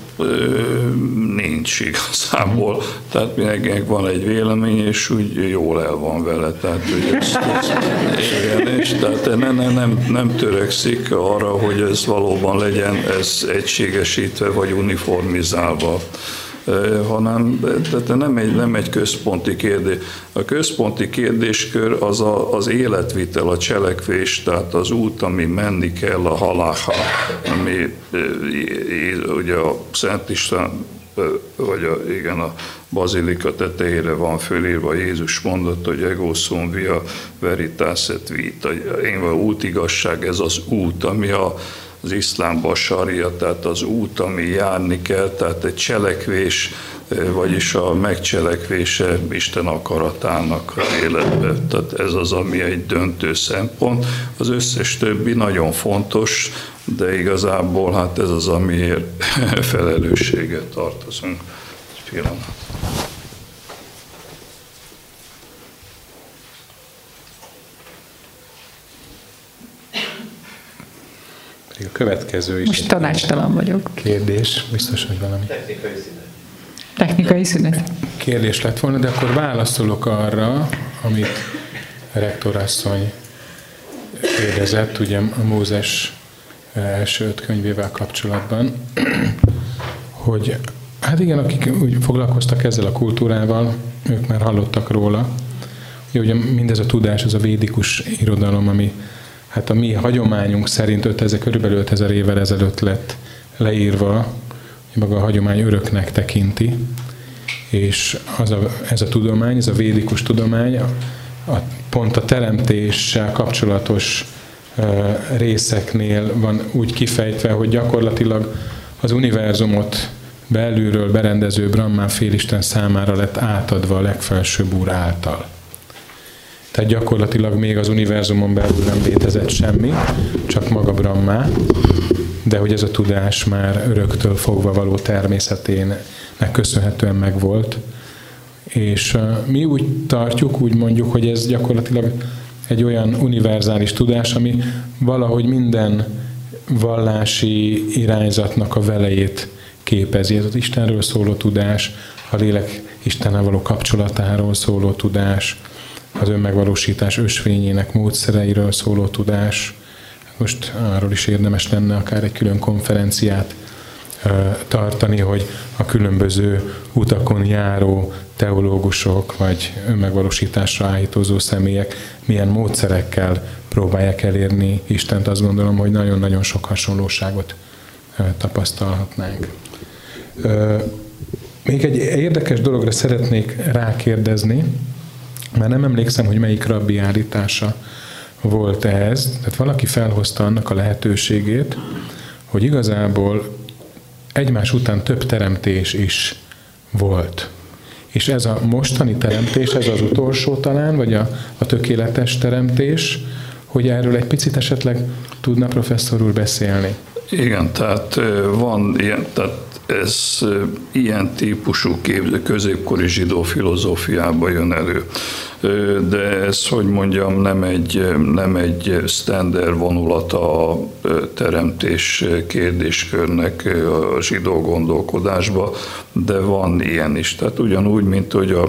nincs igazából. Tehát mindenkinek van egy vélemény, és úgy jól el van vele. Tehát, hogy ezt, ezt, igen, és tehát nem, nem, nem, nem törekszik arra, hogy ez valóban legyen ez egységesítve, vagy uniformizálva. hanem tehát nem, egy, nem egy központi kérdés. A központi kérdéskör az a, az életvitel, a cselekvés, tehát az út, ami menni kell a halálha, ami ugye a Szent István, vagy a, igen, a bazilika tetejére van fölírva, Jézus mondott, hogy ego sum via veritas et vita, én vagy útigazság, ez az út, ami a az iszlámban a saria, tehát az út, ami járni kell, tehát egy cselekvés, vagyis a megcselekvése Isten akaratának az életbe. Tehát ez az, ami egy döntő szempont. Az összes többi nagyon fontos, de igazából hát ez az, amiért felelősséget tartozunk. Egy pillanat. A következő is. Most tanácstalan vagyok. Kérdés, biztos, hogy valami. Technikai szünet. Technikai szünet. Kérdés lett volna, de akkor válaszolok arra, amit a rektorasszony kérdezett, ugye a Mózes első öt könyvével kapcsolatban, hogy hát igen, akik úgy foglalkoztak ezzel a kultúrával, ők már hallottak róla. Ugye, ugye mindez a tudás, ez a védikus irodalom, ami hát a mi hagyományunk szerint ötezer, körülbelül ötezer évvel ezelőtt lett leírva, maga a hagyomány öröknek tekinti, és az a, ez a tudomány, ez a védikus tudomány a, a, pont a teremtéssel kapcsolatos uh, részeknél van úgy kifejtve, hogy gyakorlatilag az univerzumot belülről berendező Brahmán félisten számára lett átadva a legfelsőbb úr által. Tehát gyakorlatilag még az univerzumon belül nem létezett semmi, csak maga Brahma, de hogy ez a tudás már öröktől fogva való természetének köszönhetően megvolt. És mi úgy tartjuk, úgy mondjuk, hogy ez gyakorlatilag egy olyan univerzális tudás, ami valahogy minden vallási irányzatnak a velejét képezi. Ez az Istenről szóló tudás, a lélek Istennel való kapcsolatáról szóló tudás, az önmegvalósítás ösvényének módszereiről szóló tudás. Most arról is érdemes lenne akár egy külön konferenciát tartani, hogy a különböző utakon járó teológusok vagy önmegvalósításra áhítózó személyek milyen módszerekkel próbálják elérni Istent. Azt gondolom, hogy nagyon-nagyon sok hasonlóságot tapasztalhatnánk. Még egy érdekes dologra szeretnék rákérdezni, mert nem emlékszem, hogy melyik rabbi állítása volt ez. Tehát valaki felhozta annak a lehetőségét, hogy igazából egymás után több teremtés is volt. És ez a mostani teremtés, ez az utolsó talán, vagy a, a tökéletes teremtés, hogy erről egy picit esetleg tudna professzor úr beszélni. Igen, tehát van ilyen, tehát ez ilyen típusú kép, középkori zsidó filozófiában jön elő. De ez, hogy mondjam, nem egy, nem egy standard vonulata a teremtés kérdéskörnek a zsidó gondolkodásba, de van ilyen is. Tehát ugyanúgy, mint hogy a,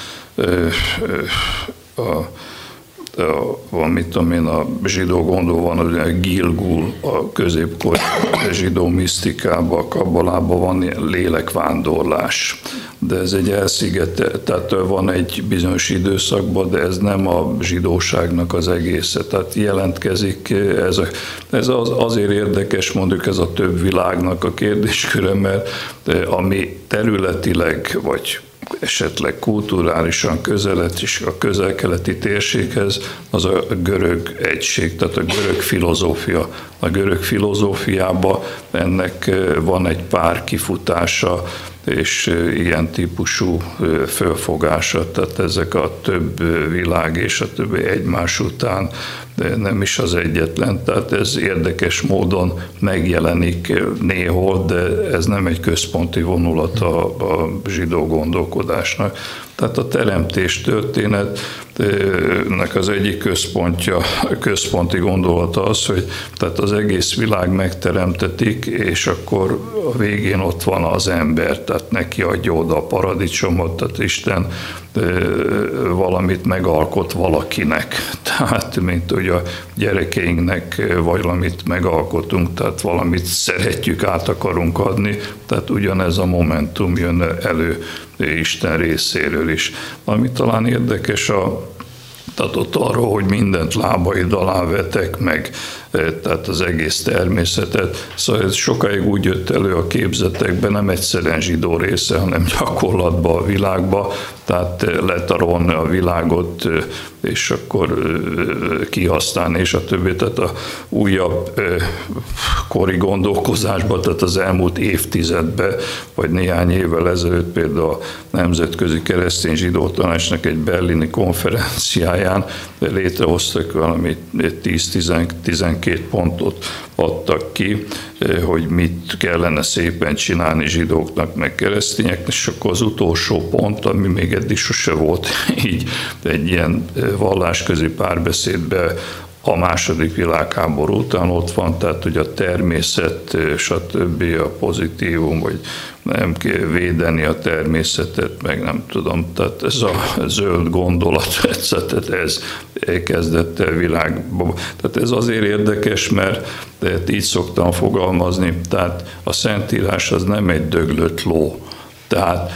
a A, van, mit tudom én, a zsidó gondol van, a Gilgul, a középkori zsidó misztikában, a kabbalában van ilyen lélekvándorlás. De ez egy elszigetel, tehát van egy bizonyos időszakban, de ez nem a zsidóságnak az egésze. Tehát jelentkezik, ez, a, ez az, azért érdekes, mondjuk ez a több világnak a kérdésköre, mert ami területileg, vagy esetleg kulturálisan közelet is a közel-keleti térséghez, az a görög egység, tehát a görög filozófia. A görög filozófiában ennek van egy pár kifutása, és ilyen típusú fölfogása, tehát ezek a több világ és a többi egymás után, de nem is az egyetlen, tehát ez érdekes módon megjelenik néhol, de ez nem egy központi vonulat a, a zsidó gondolkodásnak. Tehát a teremtés történetnek az egyik központja, központi gondolata az, hogy tehát az egész világ megteremtetik, és akkor a végén ott van az ember, tehát neki adja oda a paradicsomot, tehát Isten valamit megalkot valakinek. Tehát, mint hogy a gyerekeinknek valamit megalkotunk, tehát valamit szeretjük, át akarunk adni, tehát ugyanez a momentum jön elő Isten részéről is. Ami talán érdekes, a, tehát ott arról, hogy mindent lábaid alá vetek meg, tehát az egész természetet. Szóval ez sokáig úgy jött elő a képzetekben, nem egyszerűen zsidó része, hanem gyakorlatban a világba, tehát letarolni a világot, és akkor kihasználni, és a többi. Tehát a újabb kori gondolkozásban, tehát az elmúlt évtizedben, vagy néhány évvel ezelőtt például a Nemzetközi Keresztény Zsidó Tanácsnak egy berlini konferenciáján létrehoztak valami tíz-tizenkét pontot adtak ki, hogy mit kellene szépen csinálni zsidóknak, meg keresztényeknek, és akkor az utolsó pont, ami még eddig sose volt így egy ilyen vallásközi párbeszédben a második világháború után ott van, tehát hogy a természet, stb. A pozitívum, vagy nem kell védeni a természetet, meg nem tudom, tehát ez a zöld gondolat, ez kezdett el világba. Tehát ez azért érdekes, mert így szoktam fogalmazni, tehát a Szentírás az nem egy döglött ló. Tehát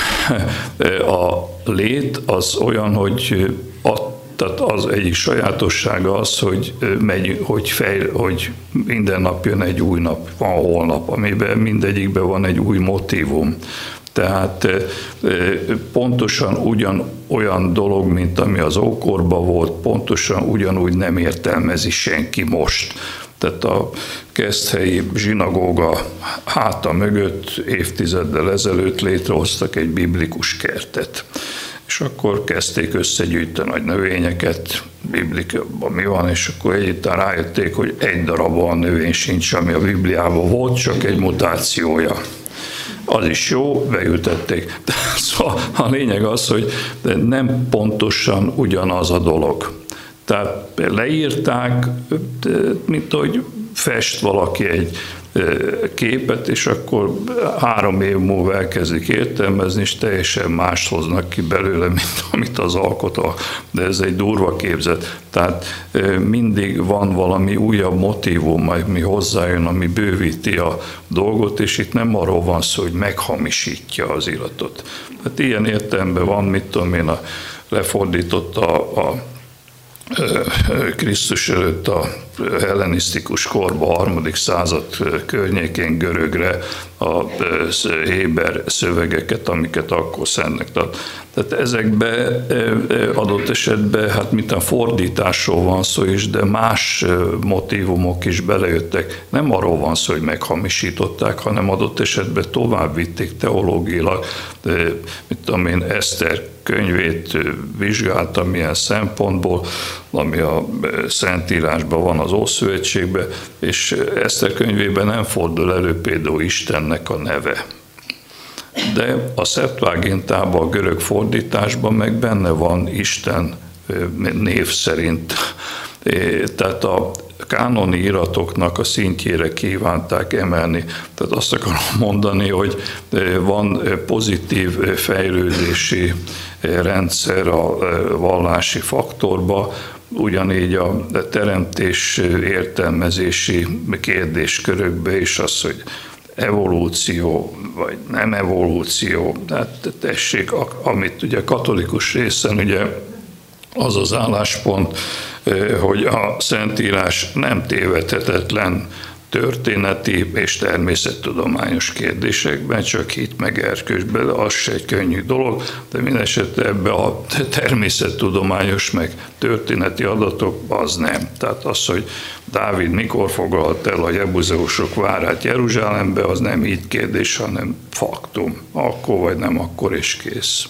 a lét az olyan, hogy a Tehát az egyik sajátossága az, hogy, megy, hogy, fejl, hogy minden nap jön egy új nap, van holnap, amiben mindegyikben van egy új motívum. Tehát pontosan ugyan olyan dolog, mint ami az ókorban volt, pontosan ugyanúgy nem értelmezi senki most. Tehát a keszthelyi zsinagóga háta mögött évtizeddel ezelőtt létrehoztak egy biblikus kertet. És akkor kezdték összegyűjteni nagy növényeket, Biblikában mi van, és akkor egyáltalán rájötték, hogy egy darab olyan növény sincs, ami a Bibliában volt, csak egy mutációja. Az is jó, beültették. Szóval a lényeg az, hogy nem pontosan ugyanaz a dolog. Tehát leírták, mint hogy fest valaki egy képet, és akkor három év múlva elkezdik értelmezni, és teljesen mást hoznak ki belőle, mint amit az alkotó. De ez egy durva képzet. Tehát mindig van valami újabb motívum, ami hozzájön, ami bővíti a dolgot, és itt nem arról van szó, hogy meghamisítja az iratot. Hát ilyen értelemben van, mit tudom én, a, lefordította a, a Krisztus előtt a hellenisztikus korban, a harmadik század környékén görögre a héber szövegeket, amiket akkor szentnek tart. Tehát ezekben adott esetben, hát mint a fordításról van szó is, de más motívumok is belejöttek. Nem arról van szó, hogy meghamisították, hanem adott esetben tovább vitték teológiailag, mit tudom én, Eszter könyvét vizsgáltam ilyen szempontból, ami a Szentírásban van, az Ószövetségben, és Eszter könyvében nem fordul elő például Istennek a neve. De a Septuagintában, a görög fordításban meg benne van Isten név szerint. Tehát a kánoni iratoknak a szintjére kívánták emelni. Tehát azt akarom mondani, hogy van pozitív fejlődési rendszer a vallási faktorban, ugyanígy a teremtés értelmezési kérdéskörökbe is az, hogy evolúció, vagy nem evolúció, tehát tessék, amit ugye katolikus részen ugye az az álláspont, hogy a Szentírás nem tévedhetetlen történeti és természettudományos kérdésekben, csak hit meg erkölcsben, az se egy könnyű dolog, de mindesetre ebbe a természettudományos meg történeti adatokban az nem. Tehát az, hogy Dávid mikor foglalt el a jebuzeusok várát Jeruzsálembe, az nem hit kérdés, hanem faktum. Akkor vagy nem, akkor is kész.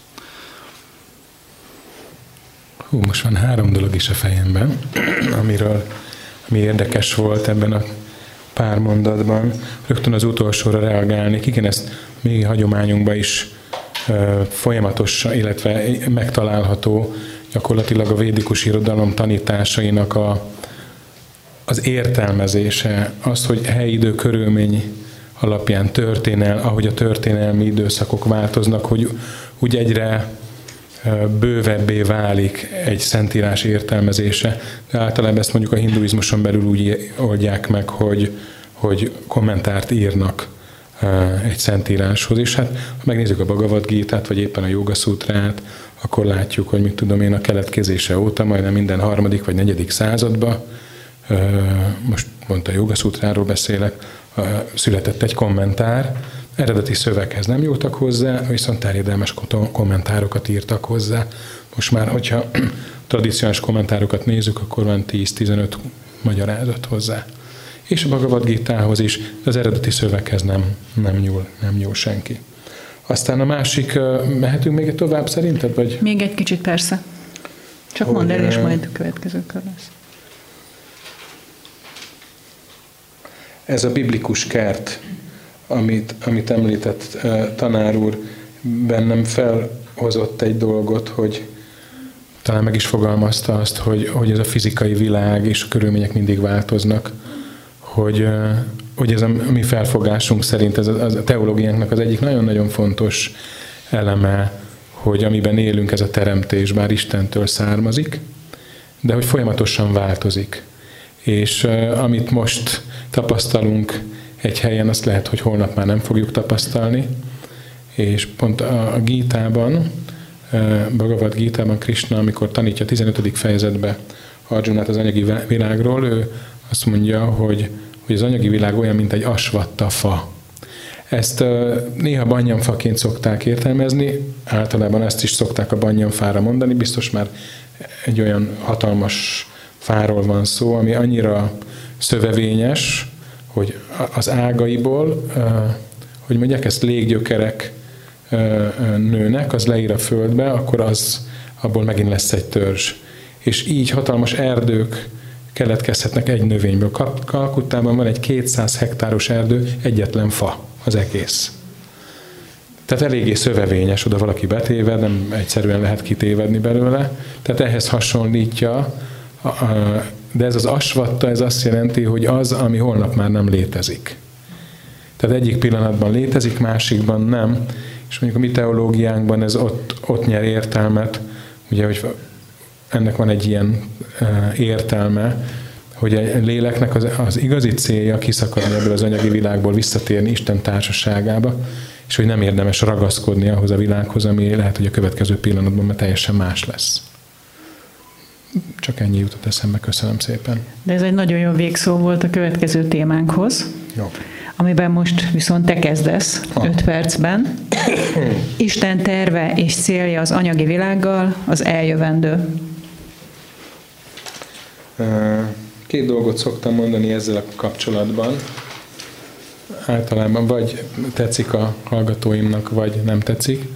Hú, most van három dolog is a fejemben, amiről, ami érdekes volt ebben a pár mondatban. Rögtön az utolsóra reagálnék. Igen, ezt még hagyományunkban is ö, folyamatos, illetve megtalálható gyakorlatilag a védikus irodalom tanításainak a, az értelmezése. Az, hogy helyi idő körülmény alapján történel, ahogy a történelmi időszakok változnak, hogy úgy egyre bővebbé válik egy szentírás értelmezése. De általában ezt mondjuk a hinduizmuson belül úgy oldják meg, hogy, hogy kommentárt írnak egy szentíráshoz. És hát, ha megnézzük a Bhagavad Gítát, vagy éppen a Jóga Szutrát, akkor látjuk, hogy mit tudom én, a keletkezése óta, majdnem minden harmadik vagy negyedik században, most pont a Jóga Szutráról beszélek, született egy kommentár, eredeti szöveghez nem nyúltak hozzá, viszont terjedelmes kommentárokat írtak hozzá. Most már, hogyha tradicionális kommentárokat nézzük, akkor van tíz-tizenöt magyarázat hozzá. És a Bhagavad Gítához is, az eredeti szöveghez nem, nem, nyúl, nem nyúl senki. Aztán a másik, mehetünk még tovább szerinted? Vagy? Még egy kicsit persze. Csak mondd el, és majd a következő kör lesz. Ez a biblikus kert, amit, amit említett tanár úr, bennem felhozott egy dolgot, hogy talán meg is fogalmazta azt, hogy, hogy ez a fizikai világ és a körülmények mindig változnak, hogy, hogy ez a mi felfogásunk szerint ez a, a teológiánknak az egyik nagyon-nagyon fontos eleme, hogy amiben élünk, ez a teremtés, bár Istentől származik, de hogy folyamatosan változik. És uh, amit most tapasztalunk egy helyen, azt lehet, hogy holnap már nem fogjuk tapasztalni. És pont a, a Gítában, uh, Bhagavad Gítában Krishna, amikor tanítja a tizenötödik fejezetbe Arjunát az anyagi világról, ő azt mondja, hogy, hogy az anyagi világ olyan, mint egy asvatta fa. Ezt uh, néha banyanfaként szokták értelmezni, általában ezt is szokták a banyanfára mondani, biztos már egy olyan hatalmas fáról van szó, ami annyira szövevényes, hogy az ágaiból, hogy mondják, ezt léggyökerek nőnek, az leír a földbe, akkor az, abból megint lesz egy törzs. És így hatalmas erdők keletkezhetnek egy növényből. Kalkuttában van egy kétszáz hektáros erdő, egyetlen fa az egész. Tehát eléggé szövevényes, oda valaki betéved, nem egyszerűen lehet kitévedni belőle. Tehát ehhez hasonlítja, de ez az asvatta, ez azt jelenti, hogy az, ami holnap már nem létezik. Tehát egyik pillanatban létezik, másikban nem. És mondjuk a mi teológiánkban ez ott, ott nyer értelmet, ugye, hogy ennek van egy ilyen értelme, hogy a léleknek az, az igazi célja kiszakadni ebből az anyagi világból, visszatérni Isten társaságába, és hogy nem érdemes ragaszkodni ahhoz a világhoz, ami lehet, hogy a következő pillanatban már teljesen más lesz. Csak ennyi jutott eszembe, köszönöm szépen. De ez egy nagyon jó végszó volt a következő témánkhoz, jó. Amiben most viszont te kezdesz ah. öt percben. Isten terve és célja az anyagi világgal, az eljövendő. Két dolgot szoktam mondani ezzel a kapcsolatban. Általában vagy tetszik a hallgatóimnak, vagy nem tetszik.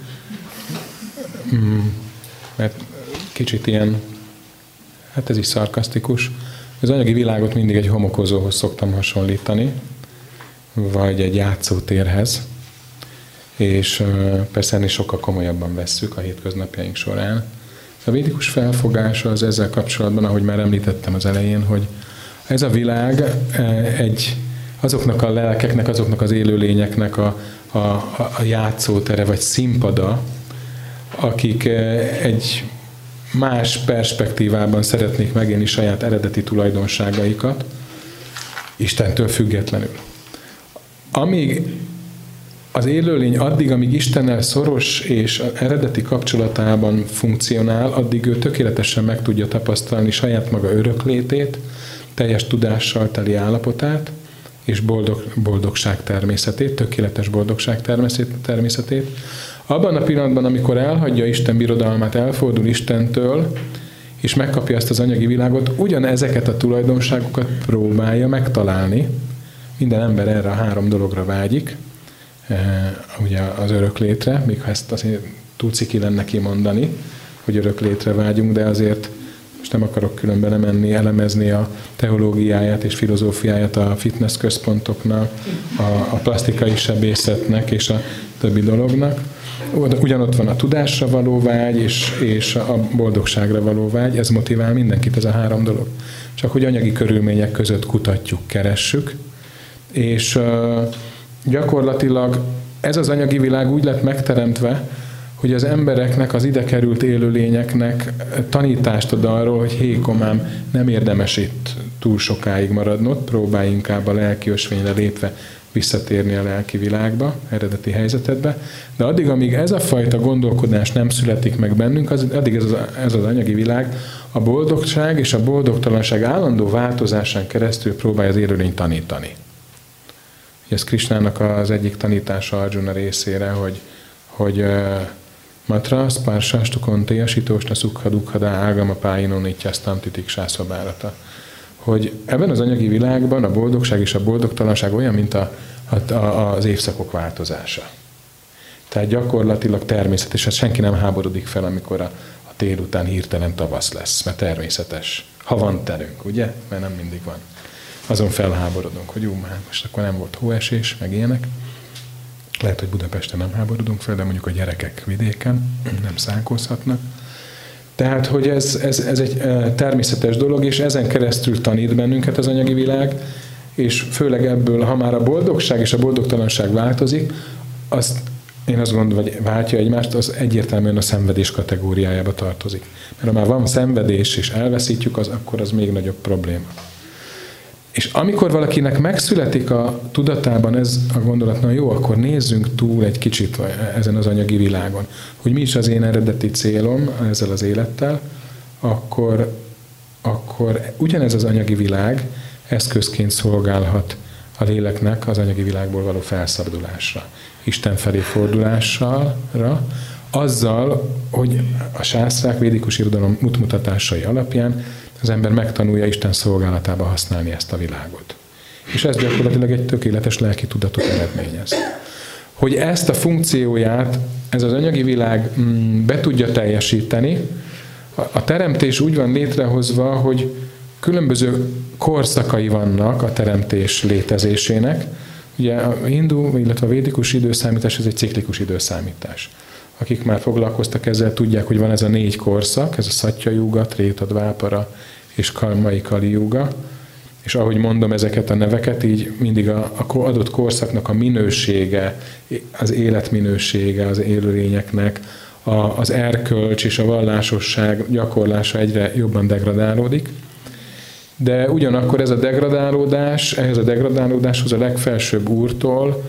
Mert kicsit ilyen, hát ez is szarkasztikus. Az anyagi világot mindig egy homokozóhoz szoktam hasonlítani, vagy egy játszótérhez. És persze ennél sokkal komolyabban vesszük a hétköznapjaink során. A védikus felfogása az ezzel kapcsolatban, ahogy már említettem az elején, hogy ez a világ egy azoknak a lelkeknek, azoknak az élőlényeknek a, a, a játszótere vagy színpada, akik egy más perspektívában szeretnék megélni saját eredeti tulajdonságaikat, Istentől függetlenül. Amíg az élőlény addig, amíg Istennel szoros és eredeti kapcsolatában funkcionál, addig ő tökéletesen meg tudja tapasztalni saját maga öröklétét, teljes tudással teli állapotát, és boldog, boldogság természetét, tökéletes boldogság természetét. Abban a pillanatban, amikor elhagyja Isten birodalmát, elfordul Istentől, és megkapja ezt az anyagi világot, ugyanezeket a tulajdonságokat próbálja megtalálni. Minden ember erre a három dologra vágyik, ugye az öröklétre, még ha ezt azért túl ciki lenne kimondani, hogy öröklétre vágyunk, de azért most nem akarok különben lemenni, elemezni a teológiáját és filozófiáját a fitness központoknak, a, a plastikai sebészetnek és a többi dolognak. Ugyanott van a tudásra való vágy és, és a boldogságra való vágy, ez motivál mindenkit, ez a három dolog. Csak hogy anyagi körülmények között kutatjuk, keressük, és uh, gyakorlatilag ez az anyagi világ úgy lett megteremtve, hogy az embereknek, az ide került élőlényeknek tanítást ad arról, hogy hé, komám, nem érdemes itt túl sokáig maradnod, próbálj inkább a lelki ösvényre lépve visszatérni a lelki világba, eredeti helyzetedbe, de addig, amíg ez a fajta gondolkodás nem születik meg bennünk, az, addig ez az, ez az anyagi világ a boldogság és a boldogtalanság állandó változásán keresztül próbálja az élőlényt tanítani. Ez Krisnának az egyik tanítása Arjuna részére, hogy, hogy uh, matra, spársástu kontéja, sitósna szukha dukhada, ágama páinon ittyasztam titik sászabárata. Hogy ebben az anyagi világban a boldogság és a boldogtalanság olyan, mint a, a, a, az évszakok változása. Tehát gyakorlatilag természetes, és senki nem háborodik fel, amikor a, a tél után hirtelen tavasz lesz, mert természetes. Ha van terünk, ugye? Mert nem mindig van. Azon felháborodunk, hogy ú, már most akkor nem volt hóesés, meg ilyenek. Lehet, hogy Budapesten nem háborodunk fel, de mondjuk a gyerekek vidéken nem szánkózhatnak. Tehát, hogy ez, ez, ez egy természetes dolog, és ezen keresztül tanít bennünket az anyagi világ, és főleg ebből, ha már a boldogság és a boldogtalanság változik, azt én azt gondolom, hogy váltja egymást, az egyértelműen a szenvedés kategóriájába tartozik. Mert ha már van szenvedés, és elveszítjük, az, akkor az még nagyobb probléma. És amikor valakinek megszületik a tudatában ez a gondolat, na jó, akkor nézzünk túl egy kicsit ezen az anyagi világon, hogy mi is az én eredeti célom ezzel az élettel, akkor, akkor ugyanez az anyagi világ eszközként szolgálhat a léleknek az anyagi világból való felszabadulásra, Isten felé fordulásra, azzal, hogy a sásztrák, védikus irodalom útmutatásai alapján az ember megtanulja Isten szolgálatába használni ezt a világot. És ez gyakorlatilag egy tökéletes lelki tudatot eredményez. Hogy ezt a funkcióját ez az anyagi világ be tudja teljesíteni, a teremtés úgy van létrehozva, hogy különböző korszakai vannak a teremtés létezésének. Ugye a hindu, illetve a védikus időszámítás, ez egy ciklikus időszámítás. Akik már foglalkoztak ezzel, tudják, hogy van ez a négy korszak, ez a Szatya Júga, Tréta, Dvápara és Mai Kali Júga. És ahogy mondom ezeket a neveket, így mindig a, a adott korszaknak a minősége, az életminősége az élőlényeknek, a, az erkölcs és a vallásosság gyakorlása egyre jobban degradálódik. De ugyanakkor ez a degradálódás, ehhez a degradálódáshoz a legfelsőbb úrtól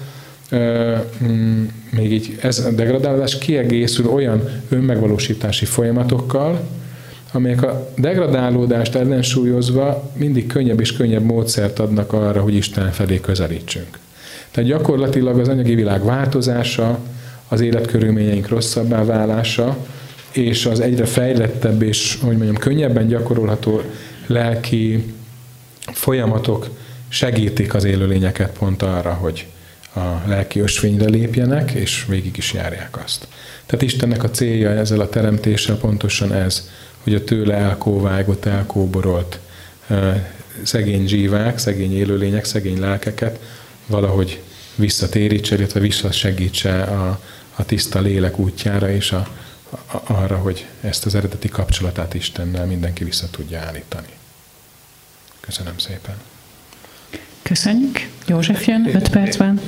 még így ez a degradálódás kiegészül olyan önmegvalósítási folyamatokkal, amelyek a degradálódást ellensúlyozva mindig könnyebb és könnyebb módszert adnak arra, hogy Isten felé közelítsünk. Tehát gyakorlatilag az anyagi világ változása, az életkörülményeink rosszabbá válása, és az egyre fejlettebb és, hogy mondjam, könnyebben gyakorolható lelki folyamatok segítik az élőlényeket pont arra, hogy a lelki ösvényre lépjenek, és végig is járják azt. Tehát Istennek a célja ezzel a teremtéssel pontosan ez, hogy a tőle elkóvágott, elkóborolt szegény zsívák, szegény élőlények, szegény lelkeket valahogy visszatérítse, illetve visszasegítse a, a tiszta lélek útjára, és a, a, arra, hogy ezt az eredeti kapcsolatát Istennel mindenki vissza tudja állítani. Köszönöm szépen. Köszönjük. József jön, öt percben.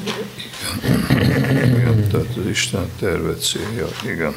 Igen, tehát az Isten terve célja, igen.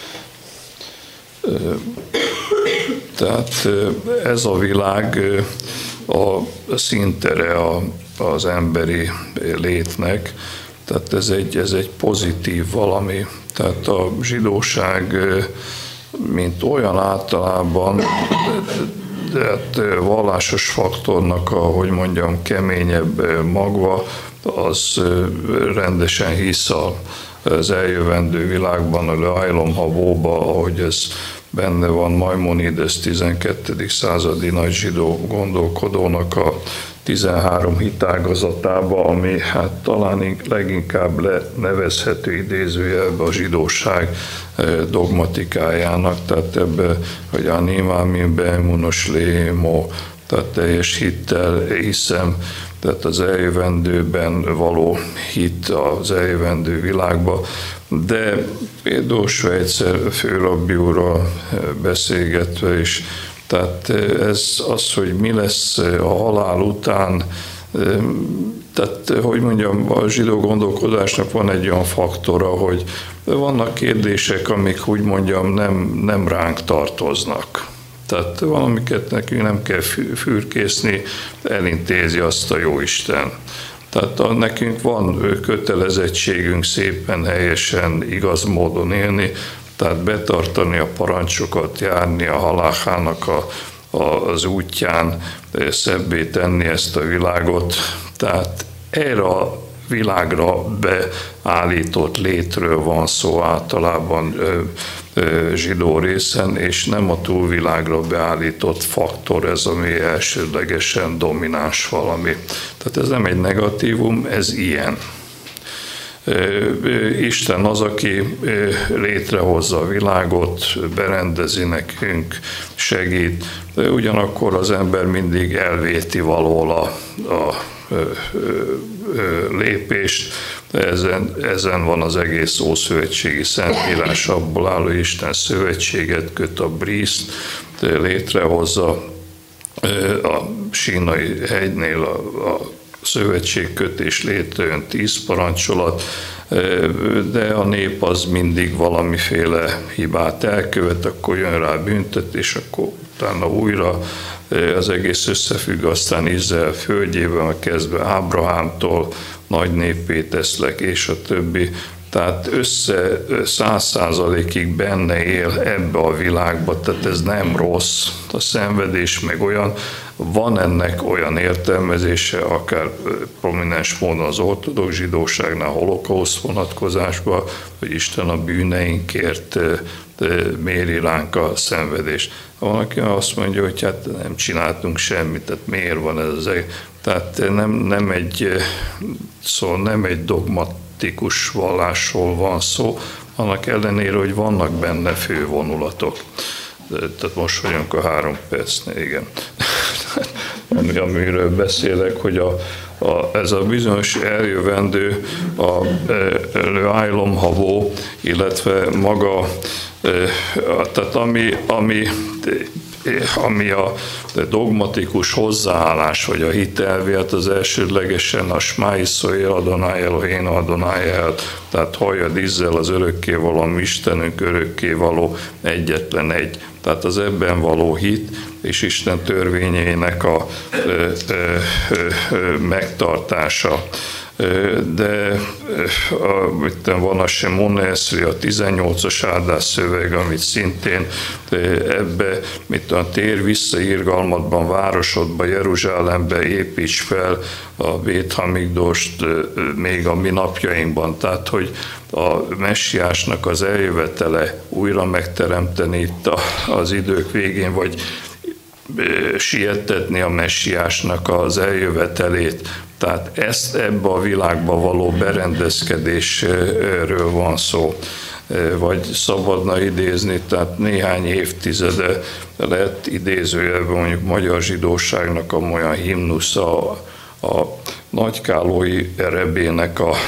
Tehát ez a világ a szintere az emberi létnek, tehát ez egy, ez egy pozitív valami. Tehát a zsidóság, mint olyan általában, de hát vallásos faktornak, ahogy mondjam, keményebb magva, az rendesen hisz az eljövendő világban, a Leilom Havóba, ahogy ez benne van Maimonides tizenkettedik századi nagy zsidó gondolkodónak a tizenhárom hitágazatába, ami hát talán leginkább nevezhető idézőjelbe a zsidóság dogmatikájának, tehát ebbe, hogy a nimámin bemunos lémo, tehát teljes hittel hiszem, tehát az eljövendőben való hit az eljövendő világba. De például Svejcer főrabbi úrral beszélgetve is, tehát ez az, hogy mi lesz a halál után, Tehát, hogy mondjam, a zsidó gondolkodásnak van egy olyan faktora, hogy vannak kérdések, amik, úgy mondjam, nem, nem ránk tartoznak. Tehát valamiket nekünk nem kell fürkészni, elintézi azt a Jóisten. Tehát a, nekünk van kötelezettségünk szépen, helyesen, igaz módon élni, tehát betartani a parancsokat, járni a haláhának a, a, az útján, szebbé tenni ezt a világot. Tehát erre a világra beállított létről van szó általában ö, ö, zsidó részen, és nem a túlvilágra beállított faktor ez, ami elsődlegesen domináns valami. Tehát ez nem egy negatívum, ez ilyen. Isten az, aki létrehozza a világot, berendezi nekünk, segít, de ugyanakkor az ember mindig elvéti valahol a, a lépést, ezen, ezen van az egész ószövetségi szentírás, abból álló Isten szövetséget köt, a brízt létrehozza a Sínai hegynél, a, a szövetségkötés létrejön, tíz parancsolat, de a nép az mindig valamiféle hibát elkövet, akkor jön rá büntetés, akkor utána újra az egész összefügg, aztán Izrael földjében kezdve Ábrahámtól nagy néppé teszlek, és a többi. Tehát össze száz százalékig benne él ebbe a világba, tehát ez nem rossz, a szenvedés meg olyan, van ennek olyan értelmezése, akár prominens módon az ortodox zsidóságnál, holokauszt vonatkozásban, hogy Isten a bűneinkért méri ránk a szenvedést. Van, aki azt mondja, hogy hát nem csináltunk semmit, tehát miért van ez az egész. Tehát nem, nem egy, szóval nem egy dogmatikus vallásról van szó, annak ellenére, hogy vannak benne fővonulatok. Tehát most vagyunk a három percnél, igen. Amiről beszélek, hogy a, a, ez a bizonyos eljövendő, a Leájlom Havó, illetve maga, a, tehát ami, ami, ami a dogmatikus hozzáállás, vagy a hitelvélet, az elsődlegesen a Smá Iszraél Adonai Elohénu Adonai Echad, tehát halljad Izrael, az örökkévaló mi Istenünk, örökkévaló egyetlen egy. Tehát az ebben való hit és Isten törvényeinek a ö, ö, ö, megtartása. De a, van a Semone Eszri, a tizennyolcas áldás szöveg, amit szintén ebbe, mint a tér vissza irgalmadban, városodba, Jeruzsálembe építs fel a Bét Hamikdost még a mi napjainkban. Tehát, hogy a messiásnak az eljövetele újra megteremteni itt az idők végén, vagy siettetni a messiásnak az eljövetelét. Tehát ezt ebbe a világba való berendezkedésről van szó, vagy szabadna idézni, tehát néhány évtizede lett idézőjelben mondjuk magyar zsidóságnak a olyan himnusza, a nagykálói Rebének a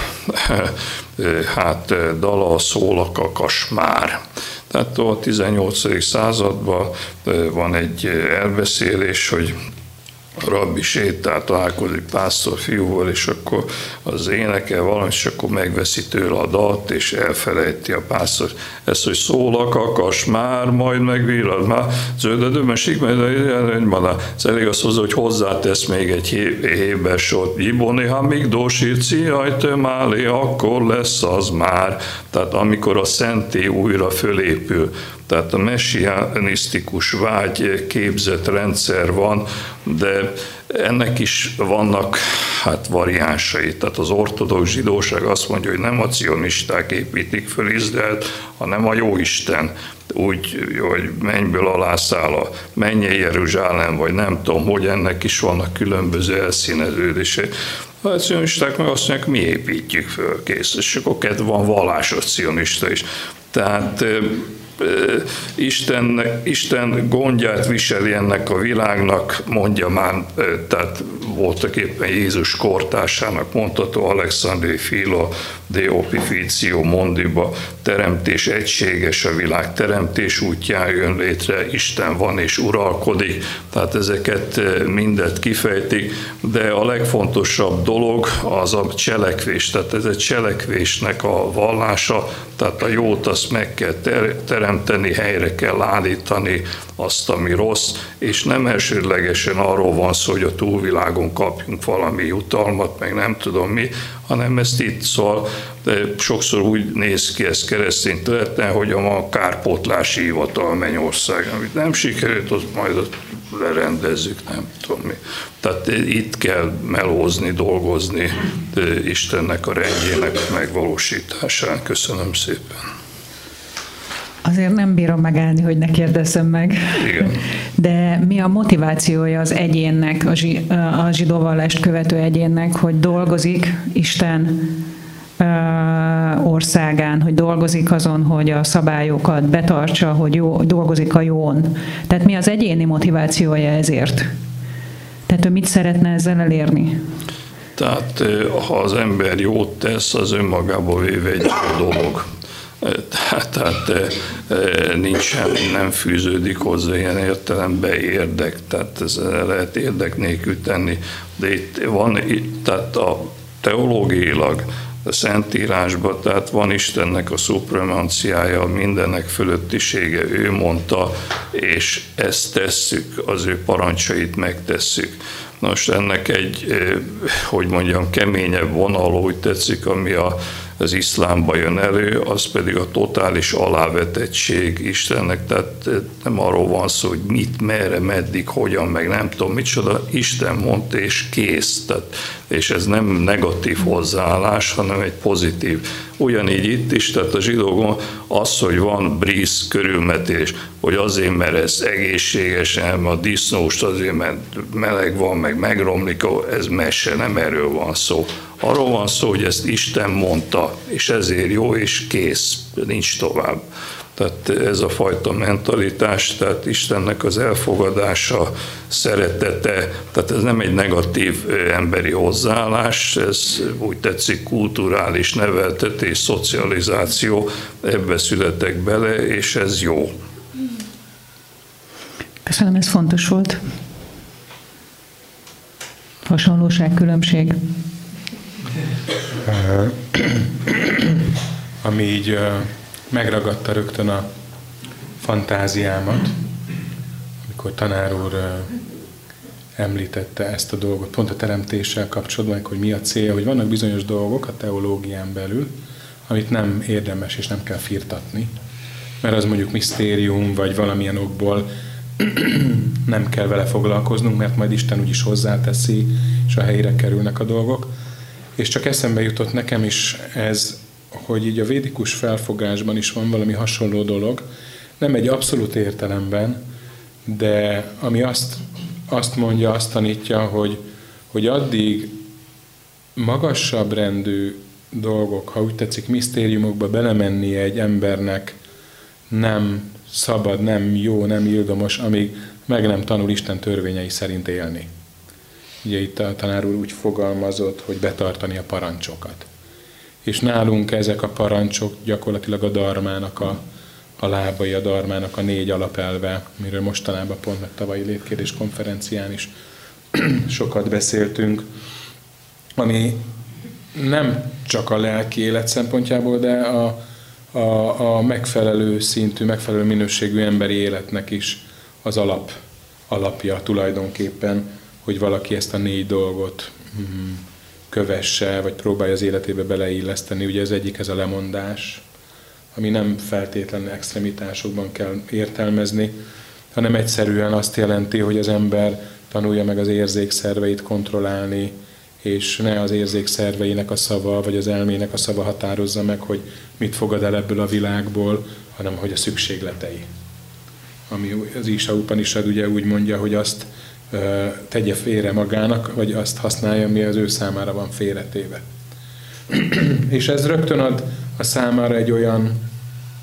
hát dala, a Szól a kakas már. Tehát a tizennyolcadik században van egy elbeszélés, hogy a rabbi sétál, találkozik pásztor fiúval, és akkor az énekel valamit, és akkor megveszi tőle a dalt, és elfelejti a pásztor. Ez, hogy szól a kakas már, majd megvillad már, zöldedőben sikmely, ez elég az hozzá, hogy hozzátesz még egy héber sort, Iboni Hamikdósírt Ciajte Málé, akkor lesz az már. Tehát amikor a szentély újra fölépül, tehát a messianisztikus vágy képzett rendszer van, de ennek is vannak hát variánsai. Tehát az ortodox zsidóság azt mondja, hogy nem a cionisták építik föl Izraelt, hanem a Jóisten. Úgy, hogy mennyből alászáll a mennyei Jeruzsálem, vagy nem tudom, hogy ennek is vannak különböző elszíneződései. A cionisták meg azt mondják, mi építjük föl, kész. És akkor van vallásos cionista is. Tehát Istennek, Isten gondját viseli ennek a világnak, mondja már, tehát voltak éppen Jézus kortársának mondható Alexandri Philo de Opificio Mondiba, teremtés egységes, a világ teremtés útján jön létre, Isten van és uralkodik, tehát ezeket mindet kifejtik, de a legfontosabb dolog az a cselekvés, tehát ez egy cselekvésnek a vallása, tehát a jót azt meg kell teremteni, helyre kell állítani azt, ami rossz, és nem elsődlegesen arról van szó, hogy a túlvilágon kapjunk valami jutalmat, meg nem tudom mi, hanem ezt itt szól, de sokszor úgy néz ki ez keresztény területen, hogy a kárpótlási hivatal a mennyország, amit nem sikerült, azt majd lerendezzük, nem tudom mi. Tehát itt kell melózni, dolgozni Istennek a rendjének megvalósításán. Köszönöm szépen. Azért nem bírom megállni, hogy ne kérdezzem meg. Igen. De mi a motivációja az egyénnek, a, zsi, a zsidó vallást követő egyénnek, hogy dolgozik Isten országán, hogy dolgozik azon, hogy a szabályokat betartsa, hogy jó, dolgozik a jón. Tehát mi az egyéni motivációja ezért? Tehát ő mit szeretne ezzel elérni? Tehát ha az ember jót tesz, az önmagába véve egy jó dolog. Tehát, tehát nincsen, nem fűződik hozzá ilyen értelemben érdek, tehát ez lehet érdek nélkül tenni. De itt van, tehát a teológiailag, a Szentírásban, tehát van Istennek a szupremanciája, mindennek fölöttisége, ő mondta, és ezt tesszük, az ő parancsait megtesszük. Nos, ennek egy, hogy mondjam, keményebb vonal, úgy tetszik, ami a az iszlámba jön elő, az pedig a totális alávetettség Istennek, tehát nem arról van szó, hogy mit, merre, meddig, hogyan, meg nem tudom micsoda, Isten mondta és kész, tehát, és ez nem negatív hozzáállás, hanem egy pozitív. Ugyanígy itt is, tehát a zsidókon az, hogy van bríz körülmetés, hogy azért, mert ez egészségesen, a disznóst azért, mert meleg van, meg megromlik, ez mese, nem erről van szó. Arról van szó, hogy ezt Isten mondta, és ezért jó, és kész, nincs tovább. Tehát ez a fajta mentalitás, tehát Istennek az elfogadása, szeretete, tehát ez nem egy negatív emberi hozzáállás, ez úgy tetszik kulturális neveltetés, szocializáció, ebbe születek bele, és ez jó. Köszönöm, ez fontos volt. Hasonlóság, különbség. Ami így megragadta rögtön a fantáziámat, amikor tanár úr említette ezt a dolgot, pont a teremtéssel kapcsolatban, hogy mi a célja, hogy vannak bizonyos dolgok a teológián belül, amit nem érdemes és nem kell firtatni, mert az mondjuk misztérium, vagy valamilyen okból nem kell vele foglalkoznunk, mert majd Isten úgyis hozzáteszi, és a helyére kerülnek a dolgok. És csak eszembe jutott nekem is ez, hogy így a védikus felfogásban is van valami hasonló dolog, nem egy abszolút értelemben, de ami azt, azt mondja, azt tanítja, hogy, hogy addig magasabb rendű dolgok, ha úgy tetszik, misztériumokba belemenni egy embernek nem szabad, nem jó, nem ildomos, amíg meg nem tanul Isten törvényei szerint élni. Ugye itt a tanár úr úgy fogalmazott, hogy betartani a parancsokat. És nálunk ezek a parancsok gyakorlatilag a darmának a, a lábai, a darmának a négy alapelve, miről mostanában pont meg tavalyi létkérdés konferencián is sokat beszéltünk, ami nem csak a lelki élet szempontjából, de a, a, a megfelelő szintű, megfelelő minőségű emberi életnek is az alap, alapja tulajdonképpen, hogy valaki ezt a négy dolgot kövesse, vagy próbálja az életébe beleilleszteni. Ugye az egyik ez a lemondás, ami nem feltétlenül extremitásokban kell értelmezni, hanem egyszerűen azt jelenti, hogy az ember tanulja meg az érzékszerveit kontrollálni, és ne az érzékszerveinek a szava, vagy az elmének a szava határozza meg, hogy mit fogad el ebből a világból, hanem hogy a szükségletei. Ami az Isa Upanishad ugye úgy mondja, hogy azt tegye félre magának, vagy azt használja, ami az ő számára van félretéve. És ez rögtön ad a számára egy olyan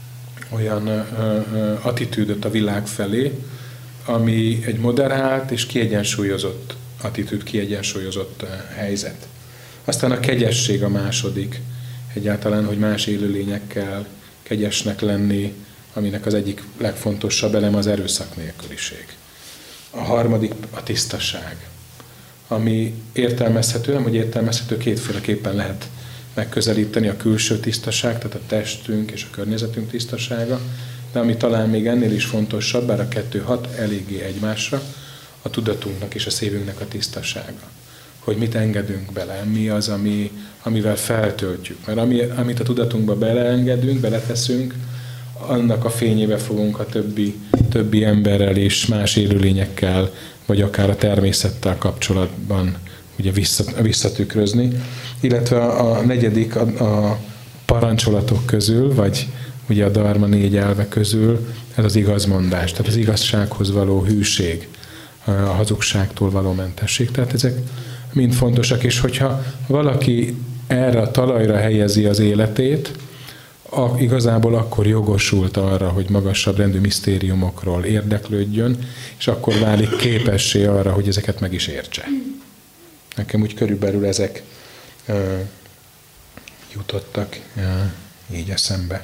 olyan ö, ö, attitűdöt a világ felé, ami egy moderált és kiegyensúlyozott attitűd, kiegyensúlyozott ö, helyzet. Aztán a kegyesség a második, egyáltalán, hogy más élőlényekkel kegyesnek lenni, aminek az egyik legfontosabb elem az erőszak nélküliség. A harmadik a tisztaság, ami értelmezhető, nem hogy értelmezhető, kétféleképpen lehet megközelíteni a külső tisztaság, tehát a testünk és a környezetünk tisztasága, de ami talán még ennél is fontosabb, bár a kettő hat eléggé egymásra, a tudatunknak és a szívünknek a tisztasága. Hogy mit engedünk bele, mi az, ami, amivel feltöltjük. Mert ami, amit a tudatunkba beleengedünk, beleteszünk, annak a fényébe fogunk a többi, többi emberrel és más élőlényekkel, vagy akár a természettel kapcsolatban ugye visszatükrözni. Illetve a negyedik a, a parancsolatok közül, vagy ugye a dharma négy elve közül, ez az igazmondás, tehát az igazsághoz való hűség, a hazugságtól való mentesség. Tehát ezek mind fontosak, és hogyha valaki erre a talajra helyezi az életét, a, igazából akkor jogosult arra, hogy magasabb rendű misztériumokról érdeklődjön, és akkor válik képessé arra, hogy ezeket meg is értse. Nekem úgy körülbelül ezek uh, jutottak uh, így eszembe.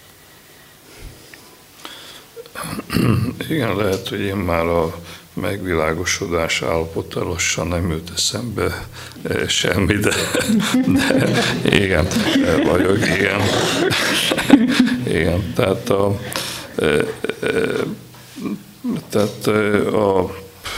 Igen, lehet, hogy én már a megvilágosodás állapota lassan nem jut eszembe semmi, de, de igen, vagyok, igen. Igen, tehát a, tehát a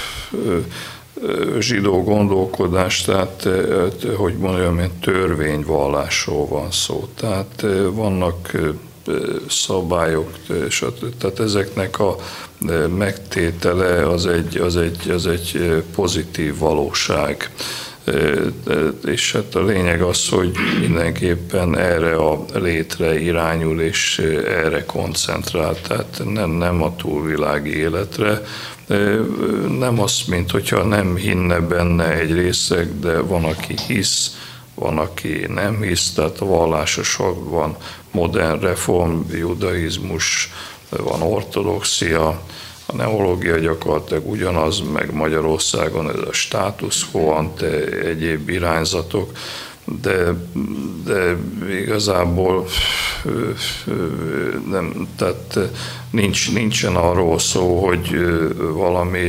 zsidó gondolkodás, tehát, hogy mondjam, ilyen törvényvallásról van szó. Tehát vannak szabályok, tehát ezeknek a megtétele az egy, az egy, az egy pozitív valóság. És hát a lényeg az, hogy mindenképpen erre a létre irányul, és erre koncentrál, tehát nem, nem a túlvilági életre. Nem azt, mint hogyha nem hinne benne egy részeg, de van, aki hisz, van, aki nem hisz, tehát a vallásosokban modern reform, judaizmus, van ortodoxia, a neológia gyakorlatilag ugyanaz, meg Magyarországon ez a status quo ante egyéb irányzatok, de, de igazából nem, tehát nincs, nincsen arról szó, hogy valami,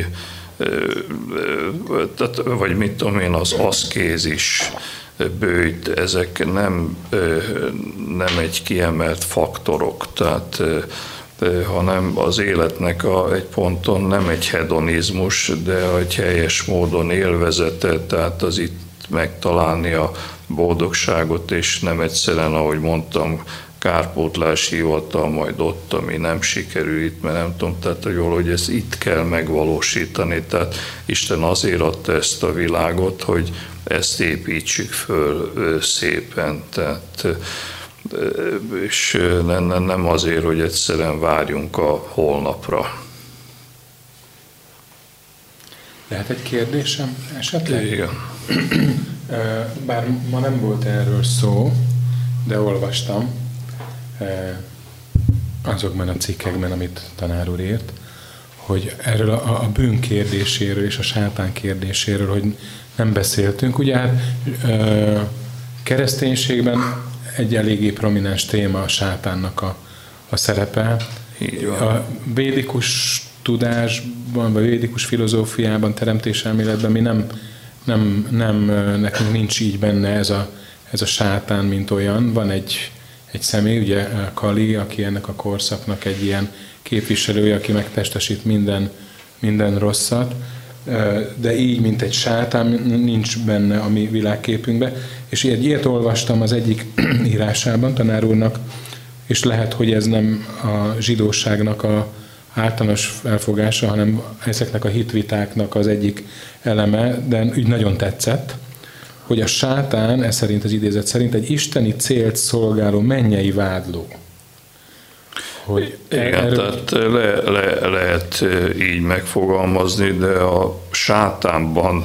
tehát, vagy mit tudom én, az aszkézis, bőjt, ezek nem, nem egy kiemelt faktorok, tehát, hanem az életnek a, egy ponton nem egy hedonizmus, de egy helyes módon élvezete, tehát az itt megtalálni a boldogságot, és nem egyszerűen, ahogy mondtam, kárpótlás hivatal, majd ott, ami nem sikerül itt, mert nem tudom, tehát hogy valahogy ezt itt kell megvalósítani, tehát Isten azért adta ezt a világot, hogy ezt építsük föl szépen, tehát, és nem azért, hogy egyszerűen várjunk a holnapra. Lehet egy kérdésem esetleg? Igen. Bár ma nem volt erről szó, de olvastam azokban a cikkekben, amit tanár úr írt, hogy erről a, a bűn kérdéséről és a sátán kérdéséről, hogy nem beszéltünk. Ugye hát kereszténységben egy eléggé prominens téma a sátánnak a, a szerepe. A védikus tudásban, vagy védikus filozófiában, teremtéselméletben mi nem, nem, nem, nekünk nincs így benne ez a, ez a sátán, mint olyan. Van egy, egy személy, ugye Kali, aki ennek a korszaknak egy ilyen képviselője, aki megtestesít minden, minden rosszat, de így, mint egy sátán, nincs benne a mi világképünkben. És egy ilyet olvastam az egyik írásában, tanár úrnak, és lehet, hogy ez nem a zsidóságnak a általános felfogása, hanem ezeknek a hitvitáknak az egyik eleme, de úgy nagyon tetszett, hogy a sátán, ez szerint az idézet szerint, egy isteni célt szolgáló mennyei vádló. Hogy igen, erről... tehát le, le, lehet így megfogalmazni, de a sátánban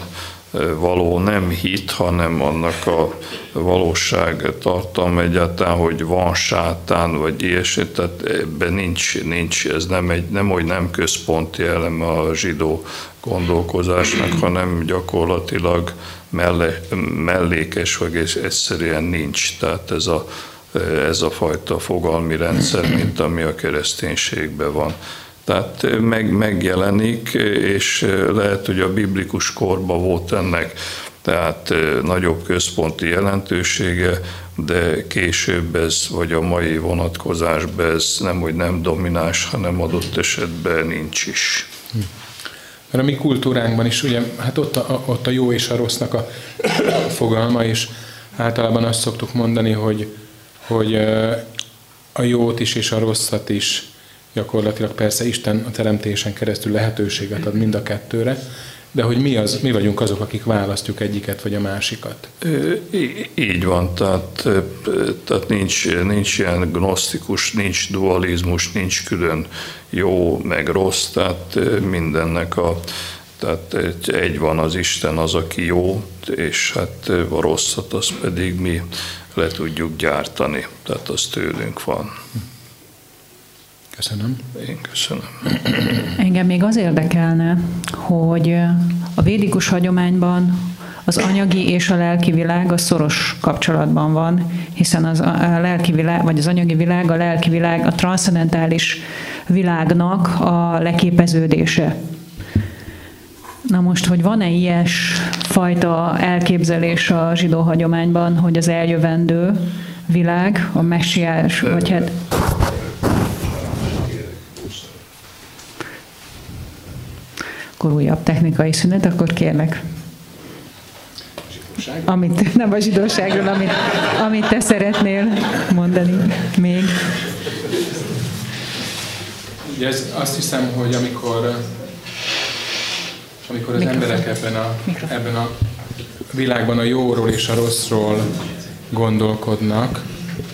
való nem hit, hanem annak a valóság tartalma egyáltalán, hogy van sátán, vagy ilyesmi, tehát ebben nincs, nincs ez nem, egy, nem, hogy nem központi eleme a zsidó gondolkozásnak, hanem gyakorlatilag melle, mellékes, vagy egyszerűen nincs. Tehát ez a, ez a fajta fogalmi rendszer, mint ami a kereszténységben van. Tehát meg, megjelenik, és lehet, hogy a biblikus korban volt ennek tehát nagyobb központi jelentősége, de később ez, vagy a mai vonatkozásban ez nem, hogy nem domináns, hanem adott esetben nincs is. Mert a mi kultúránkban is, ugye, hát ott a, ott a jó és a rossznak a fogalma, és általában azt szoktuk mondani, hogy, hogy a jót is és a rosszat is gyakorlatilag persze Isten a teremtésen keresztül lehetőséget ad mind a kettőre, de hogy mi, az, mi vagyunk azok, akik választjuk egyiket vagy a másikat. Így van, tehát, tehát nincs, nincs ilyen gnosztikus, nincs dualizmus, nincs külön jó meg rossz, tehát mindennek a, tehát egy van az Isten az, aki jó, és hát a rosszat azt pedig mi le tudjuk gyártani, tehát az tőlünk van. Köszönöm. Én köszönöm. Engem még az érdekelne, hogy a védikus hagyományban az anyagi és a lelki világ a szoros kapcsolatban van, hiszen az a lelki világ, vagy az anyagi világ, a lelki világ, a transzcendentális világnak a leképeződése. Na most, hogy van-e ilyes fajta elképzelés a zsidó hagyományban, hogy az eljövendő világ, a messiás, vagy hát... Akkor újabb technikai szünet, akkor kérlek. Amit, nem a zsidóságról, amit, amit te szeretnél mondani még. Ugye ez, azt hiszem, hogy amikor, amikor az Mikrofon. emberek ebben a, ebben a világban a jóról és a rosszról gondolkodnak,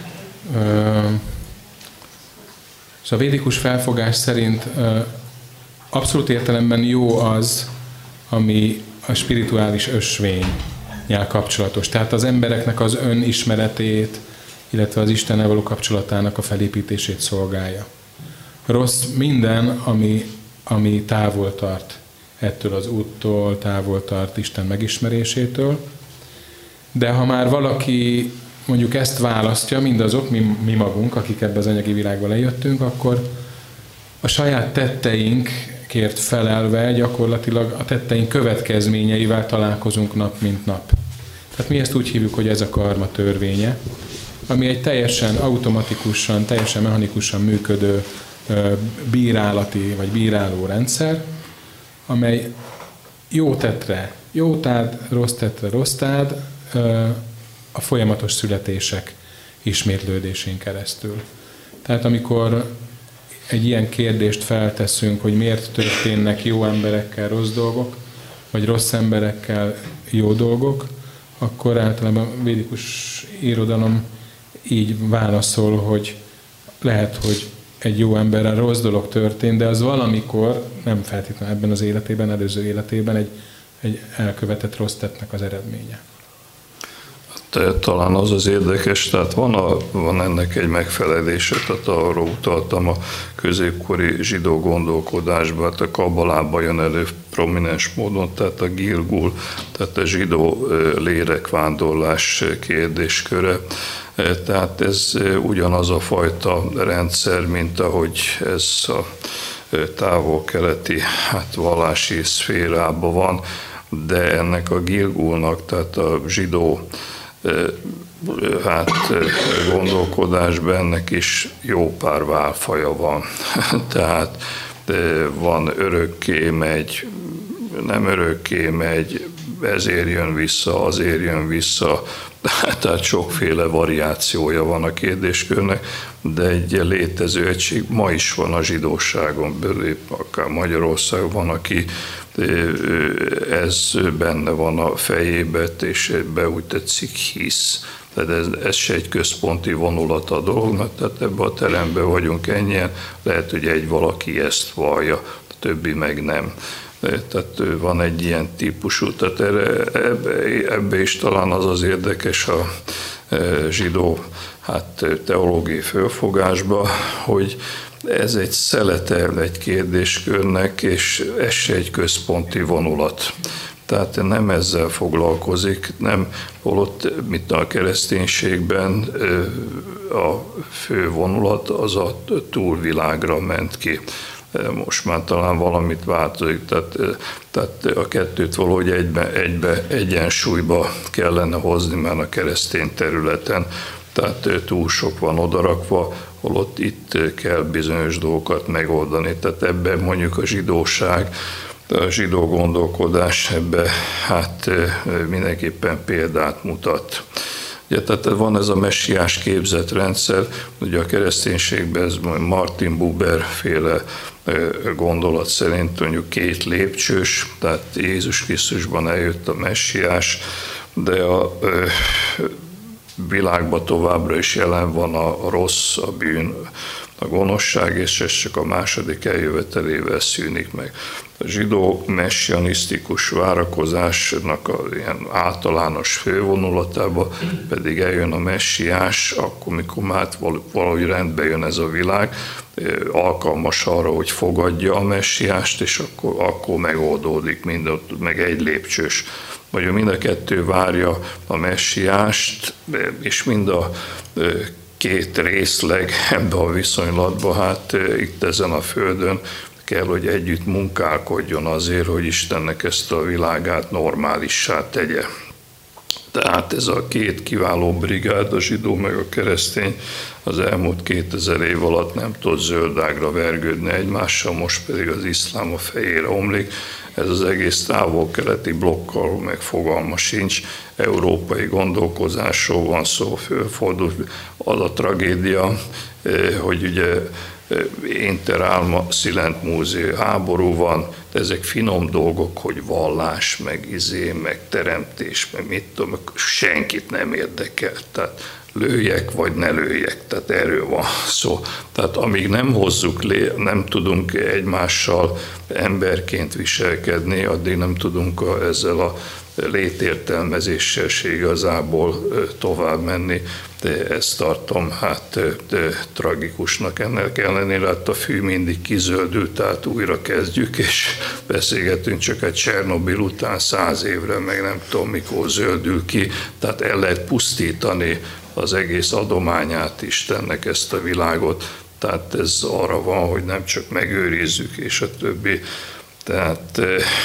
és a védikus felfogás szerint abszolút értelemben jó az, ami a spirituális ösvényel kapcsolatos. Tehát az embereknek az önismeretét, illetve az Istennel való kapcsolatának a felépítését szolgálja. Rossz minden, ami, ami távol tart ettől az úttól, távol tart Isten megismerésétől. De ha már valaki mondjuk ezt választja, mindazok, mi, mi magunk, akik ebbe az anyagi világba lejöttünk, akkor a saját tetteinkért felelve gyakorlatilag a tetteink következményeivel találkozunk nap, mint nap. Tehát mi ezt úgy hívjuk, hogy ez a karma törvénye, ami egy teljesen automatikusan, teljesen mechanikusan működő bírálati vagy bíráló rendszer, amely jó tettre jó tád, rossz tettre rossz tád a folyamatos születések ismétlődésén keresztül. Tehát amikor egy ilyen kérdést felteszünk, hogy miért történnek jó emberekkel rossz dolgok, vagy rossz emberekkel jó dolgok, akkor általában a védikus irodalom így válaszol, hogy lehet, hogy egy jó emberrel rossz dolog történt, de az valamikor, nem feltétlenül ebben az életében, előző életében egy, egy elkövetett rossz tettnek az eredménye. Talán az az érdekes, tehát van, a, van ennek egy megfelelése, tehát arra utaltam a középkori zsidó gondolkodásban, hát a kabbalában jön elő prominens módon, tehát a Gilgul, tehát a zsidó lélekvándorlás kérdésköre. Tehát ez ugyanaz a fajta rendszer, mint ahogy ez a távol-keleti hát vallási szférában van, de ennek a Gilgulnak, tehát a zsidó hát gondolkodásban ennek is jó pár válfaja van. Tehát van örökké megy, nem örökké megy, ezért jön vissza, azért jön vissza, tehát sokféle variációja van a kérdéskörnek, de egy létező egység ma is van a zsidóságon belül, akár Magyarországon van, aki ez benne van a fejében, és ebbe úgy tetszik hisz. Tehát ez, ez se egy központi vonulat a dolognak, tehát ebben a teremben vagyunk ennyien, lehet, hogy egy valaki ezt vallja, a többi meg nem. tehát van egy ilyen típusú, tehát erre, ebbe, ebbe is talán az az érdekes a zsidó hát, teológiai fölfogásba, hogy ez egy szelete egy kérdéskörnek, és ez se egy központi vonulat. Tehát nem ezzel foglalkozik, nem holott, mint a kereszténységben a fő vonulat az a túlvilágra ment ki. Most már talán valamit változik, tehát, tehát a kettőt valahogy egybe, egybe, egyensúlyba kellene hozni már a keresztény területen. Tehát túl sok van odarakva, holott itt kell bizonyos dolgokat megoldani. Tehát ebben mondjuk a zsidóság, a zsidó gondolkodás ebbe hát mindenképpen példát mutat. Ugye, tehát van ez a messiás képzetrendszer, ugye a kereszténységben ez Martin Buber féle gondolat szerint mondjuk két lépcsős, tehát Jézus Krisztusban eljött a messiás, de a világban továbbra is jelen van a rossz, a bűn, a gonoszság, és ez csak a második eljövetelével szűnik meg. A zsidó messianisztikus várakozásnak a ilyen általános fővonulatába pedig eljön a messiás, akkor, mikor már valahogy rendbe jön ez a világ, alkalmas arra, hogy fogadja a messiást, és akkor, akkor megoldódik, mind, meg egy lépcsős. Vagy mind a kettő várja a messiást, és mind a két részleg ebbe a viszonylatban, hát itt ezen a földön kell, hogy együtt munkálkodjon azért, hogy Istennek ezt a világát normálissá tegye. Tehát ez a két kiváló brigád, a zsidó meg a keresztény, az elmúlt kétezer év alatt nem tud zöldágra vergődni egymással, most pedig az iszlám a fejére omlik. Ez az egész távol-keleti blokkal meg fogalma sincs, európai gondolkozásról van szó, fölfordul az a tragédia, hogy ugye Interálma, Szilent Múzeum, háború van, de ezek finom dolgok, hogy vallás, meg izé, meg teremtés, meg mit tudom, senkit nem érdekel. Tehát lőjek, vagy ne lőjek, tehát erről van szó. Tehát amíg nem hozzuk, lé, nem tudunk egymással emberként viselkedni, addig nem tudunk a, ezzel a létértelmezéssel se igazából tovább menni, de ezt tartom hát de tragikusnak. Ennek ellenére hát a fű mindig kizöldült, tehát újra kezdjük, és beszélgetünk csak egy Csernobil után száz évre, meg nem tudom mikor zöldül ki, tehát el lehet pusztítani az egész adományát Istennek, ezt a világot, tehát ez arra van, hogy nem csak megőrizzük, és a többi. Tehát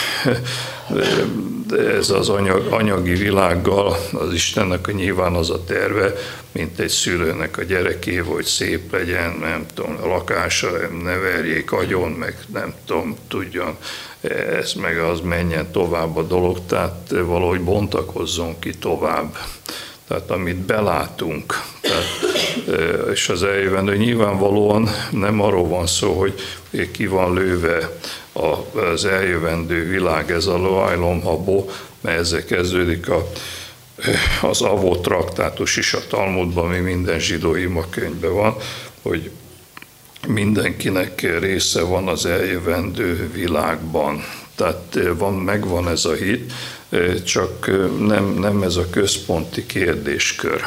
ez az anyag, anyagi világgal, az Istennek nyilván az a terve, mint egy szülőnek a gyerekével, hogy szép legyen, nem tudom, a lakása, ne verjék agyon, meg nem tudom, tudjon, ez meg az menjen tovább a dolog, tehát valahogy bontakozzon ki tovább. Tehát amit belátunk, tehát, és az eljövendő nyilvánvalóan nem arról van szó, hogy ki van lőve az eljövendő világ, ez a Loajlom-Habó, mert ezzel kezdődik a, az Avó traktátus is a Talmudban, ami minden zsidó imakönyvben van, hogy mindenkinek része van az eljövendő világban. Tehát van, megvan ez a hit, csak nem, nem ez a központi kérdéskör.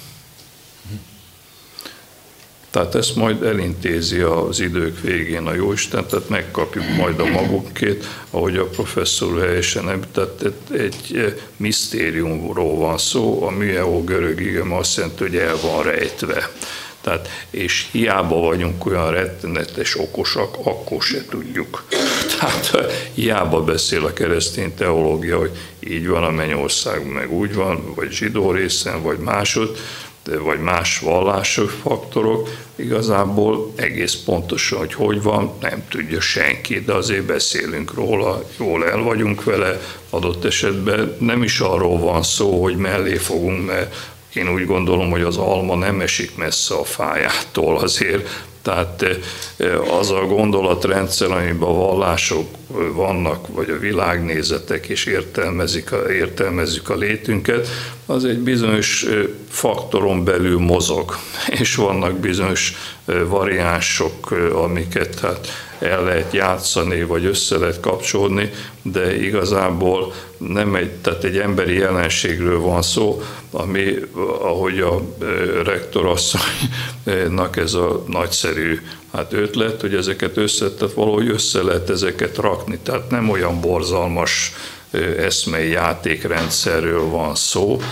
Tehát ezt majd elintézi az idők végén a Jóisten, tehát megkapjuk majd a magunkét, ahogy a professzor helyesen említett, egy misztériumról van szó, a műeó görög igem azt jelenti, hogy el van rejtve. Tehát, és hiába vagyunk olyan rettenetes okosak, akkor se tudjuk. Tehát hiába beszél a keresztény teológia, hogy így van a mennyország, meg úgy van, vagy zsidó részen, vagy másod, vagy más vallási faktorok, igazából egész pontosan, hogy hogy van, nem tudja senki, de azért beszélünk róla, jól el vagyunk vele, adott esetben nem is arról van szó, hogy mellé fogunk, mert én úgy gondolom, hogy az alma nem esik messze a fájától azért, tehát az a gondolatrendszer, amiben a vallások vannak, vagy a világnézetek, és értelmezik a, értelmezzük a létünket, az egy bizonyos faktoron belül mozog, és vannak bizonyos variánsok, amiket hát el lehet játszani, vagy össze lehet kapcsolni, de igazából nem egy, tehát egy emberi jelenségről van szó, ami, ahogy a rektorasszonynak ez a nagyszerű hát ötlet, hogy ezeket össze, tehát valahogy össze lehet ezeket rakni, tehát nem olyan borzalmas eszmei játékrendszerről van szó,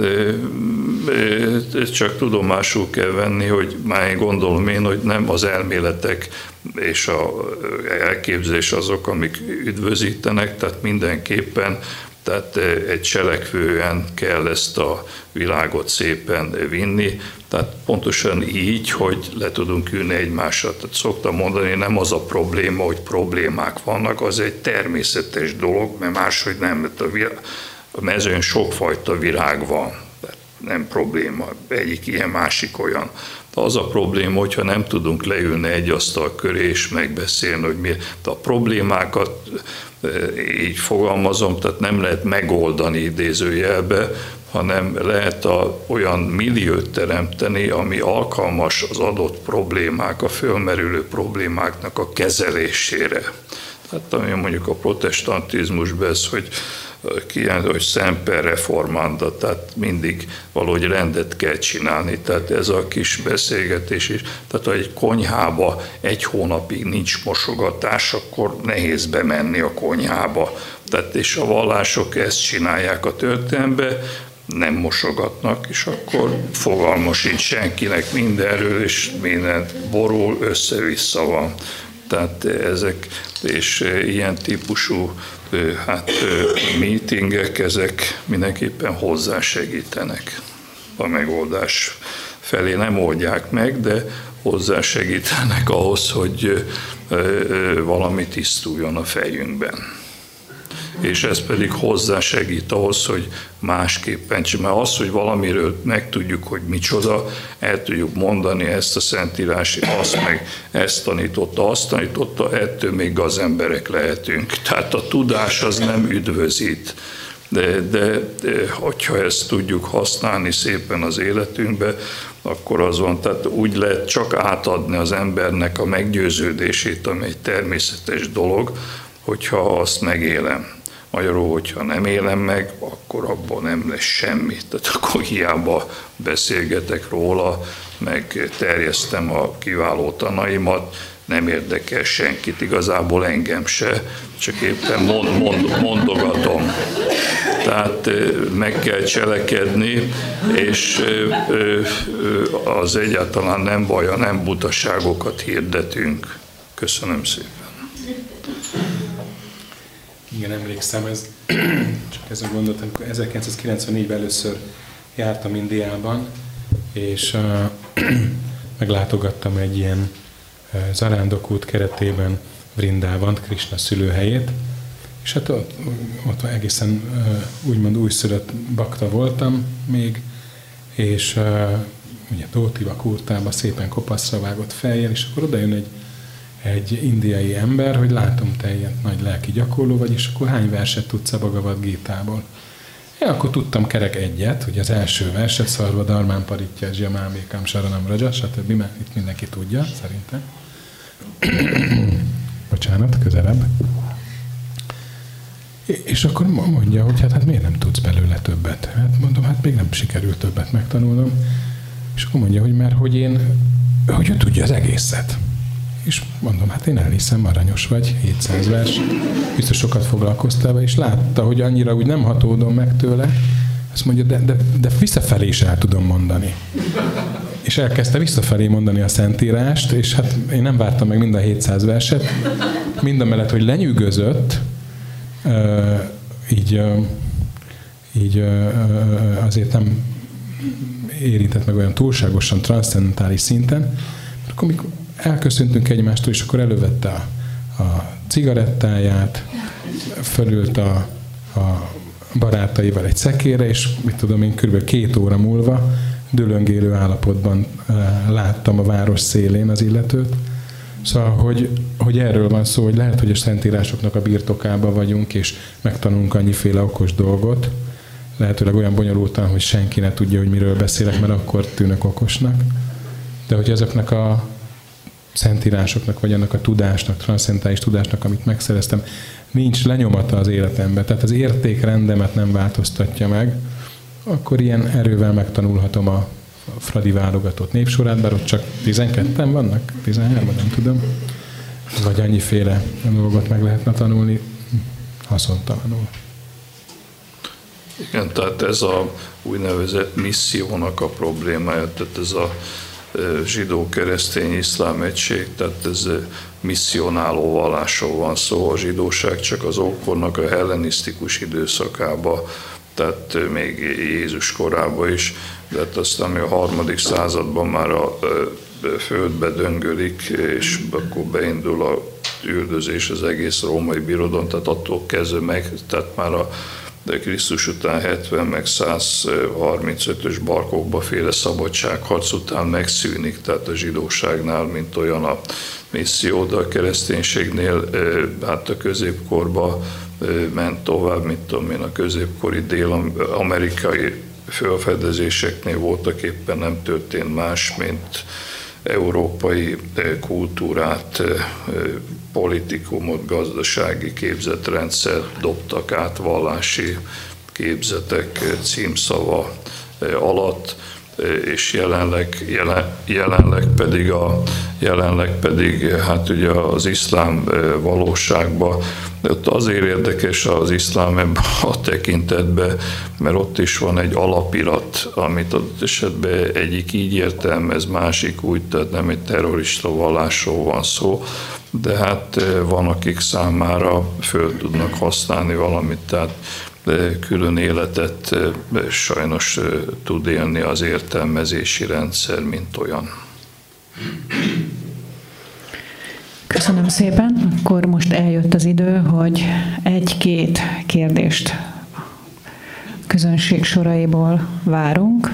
csak tudomásul kell venni, hogy már én gondolom én, hogy nem az elméletek és az elképzelés azok, amik üdvözítenek, tehát mindenképpen tehát egy cselekvően kell ezt a világot szépen vinni, tehát pontosan így, hogy le tudunk ülni egymásra. Tehát szoktam mondani, nem az a probléma, hogy problémák vannak, az egy természetes dolog, mert máshogy nem, mert a, világ, a mezőn sokfajta virág van, tehát nem probléma, egyik ilyen, másik olyan. De az a probléma, hogyha nem tudunk leülni egy asztal köré és megbeszélni, hogy mi a problémákat, így fogalmazom, tehát nem lehet megoldani idézőjelbe, hanem lehet a, olyan milliót teremteni, ami alkalmas az adott problémák, a fölmerülő problémáknak a kezelésére. Tehát ami mondjuk a protestantizmusban ez, hogy kijelent, hogy semper reformanda, tehát mindig valahogy rendet kell csinálni, tehát ez a kis beszélgetés is. Tehát ha egy konyhába egy hónapig nincs mosogatás, akkor nehéz bemenni a konyhába. Tehát és a vallások ezt csinálják a történelembe, nem mosogatnak, és akkor fogalma sincs senkinek mindenről, és minden borul, össze-vissza van. Tehát ezek, és ilyen típusú hát, meetingek, ezek mindenképpen hozzásegítenek a megoldás felé. Nem oldják meg, de hozzásegítenek ahhoz, hogy valami tisztuljon a fejünkben. És ez pedig hozzásegít ahhoz, hogy másképpen, mert az, hogy valamiről megtudjuk, hogy micsoda, el tudjuk mondani ezt a Szentírási, azt meg ezt tanította, azt tanította, ettől még az emberek lehetünk. Tehát a tudás az nem üdvözít, de, de, de hogyha ezt tudjuk használni szépen az életünkbe, akkor az van, tehát úgy lehet csak átadni az embernek a meggyőződését, ami egy természetes dolog, hogyha azt megélem. Magyarul, hogyha nem élem meg, akkor abban nem lesz semmi. Tehát akkor hiába beszélgetek róla, meg terjesztem a kiváló tanaimat, nem érdekel senkit, igazából engem se, csak éppen mond, mond, mondogatom. Tehát meg kell cselekedni, és az egyáltalán nem baj, ha nem butaságokat hirdetünk. Köszönöm szépen. Igen, emlékszem, ez, csak ez a gondolat, amikor ezerkilencszázkilencvennégyben először jártam Indiában, és uh, meglátogattam egy ilyen uh, zarándokút keretében Vrindávant, Krisna szülőhelyét, és hát ott, ott egészen uh, úgymond újszülött bakta voltam még, és uh, ugye Tótiba, kurtába szépen kopaszra vágott fejjel, és akkor oda jön egy egy indiai ember, hogy látom, te ilyen nagy lelki gyakorló vagy, és akkor hány verset tudsz a Bhagavad Gítából? Én akkor tudtam kerek egyet, hogy az első verset, Szarva Dharmán Paritya, Jyamámékám, Saranam Raja, stb. Mert itt mindenki tudja, szerintem. Bocsánat, közelebb. És akkor mondja, hogy hát, hát miért nem tudsz belőle többet? Hát mondom, hát még nem sikerült többet megtanulnom. És akkor mondja, hogy mert hogy én, hogy ő tudja az egészet. És mondom, hát én elhiszem, aranyos vagy, hétszáz vers, biztos sokat foglalkoztál vele, és látta, hogy annyira úgy nem hatódom meg tőle, azt mondja, de, de, de visszafelé is el tudom mondani. És elkezdte visszafelé mondani a Szentírást, és hát én nem vártam meg mind a hétszáz verset, mind a mellett, hogy lenyűgözött, így, így azért nem érintett meg olyan túlságosan transzcendentális szinten, mert akkor mikor elköszöntünk egymástól, és akkor elővette a, a cigarettáját, fölült a, a barátaival egy szekére, és mit tudom én, kb. két óra múlva dülöngélő állapotban láttam a város szélén az illetőt. Szóval, hogy, hogy erről van szó, hogy lehet, hogy a Szentírásoknak a birtokában vagyunk, és megtanulunk annyiféle okos dolgot, lehetőleg olyan bonyolultan, hogy senki ne tudja, hogy miről beszélek, mert akkor tűnök okosnak. De hogy ezeknek a szentírásoknak, vagy annak a tudásnak, transzcendentális tudásnak, amit megszereztem, nincs lenyomata az életembe, tehát az értékrendemet nem változtatja meg, akkor ilyen erővel megtanulhatom a Fradi válogatott népsorát, bár ott csak tizenketten vannak, tizenhárman, nem tudom. Vagy annyiféle dolgot meg lehetne tanulni haszontalanul. Igen, tehát ez a úgynevezett missziónak a problémája, tehát ez a zsidó-keresztény-iszlám egység, tehát ez misszionáló vallásról van szó. A zsidóság csak az ókornak a hellenisztikus időszakában, tehát még Jézus korában is, de hát aztán a harmadik században már a földbe döngölik, és akkor beindul a üldözés az egész római birodalom, tehát attól kezdve meg, tehát már a de Krisztus után hetven meg száz harmincötös barkokba féle szabadságharc után megszűnik, tehát a zsidóságnál, mint olyan a misszió, de a kereszténységnél hát a középkorba ment tovább, mint tudom én, a középkori dél-amerikai felfedezéseknél voltak éppen nem történt más, mint európai kultúrát, politikumot, gazdasági képzetrendszer dobtak át vallási képzetek címszava alatt, és jelenleg, jelen, jelenleg pedig, a, jelenleg pedig hát ugye az iszlám valóságban, ott azért érdekes az iszlám ebben a tekintetben, mert ott is van egy alapirat, amit adott esetben egyik így értelmez, másik úgy, tehát nem egy terrorista vallásról van szó, de hát van, akik számára föl tudnak használni valamit, tehát külön életet sajnos tud élni az értelmezési rendszer, mint olyan. Köszönöm szépen. Akkor most eljött az idő, hogy egy-két kérdést közönség soraiból várunk.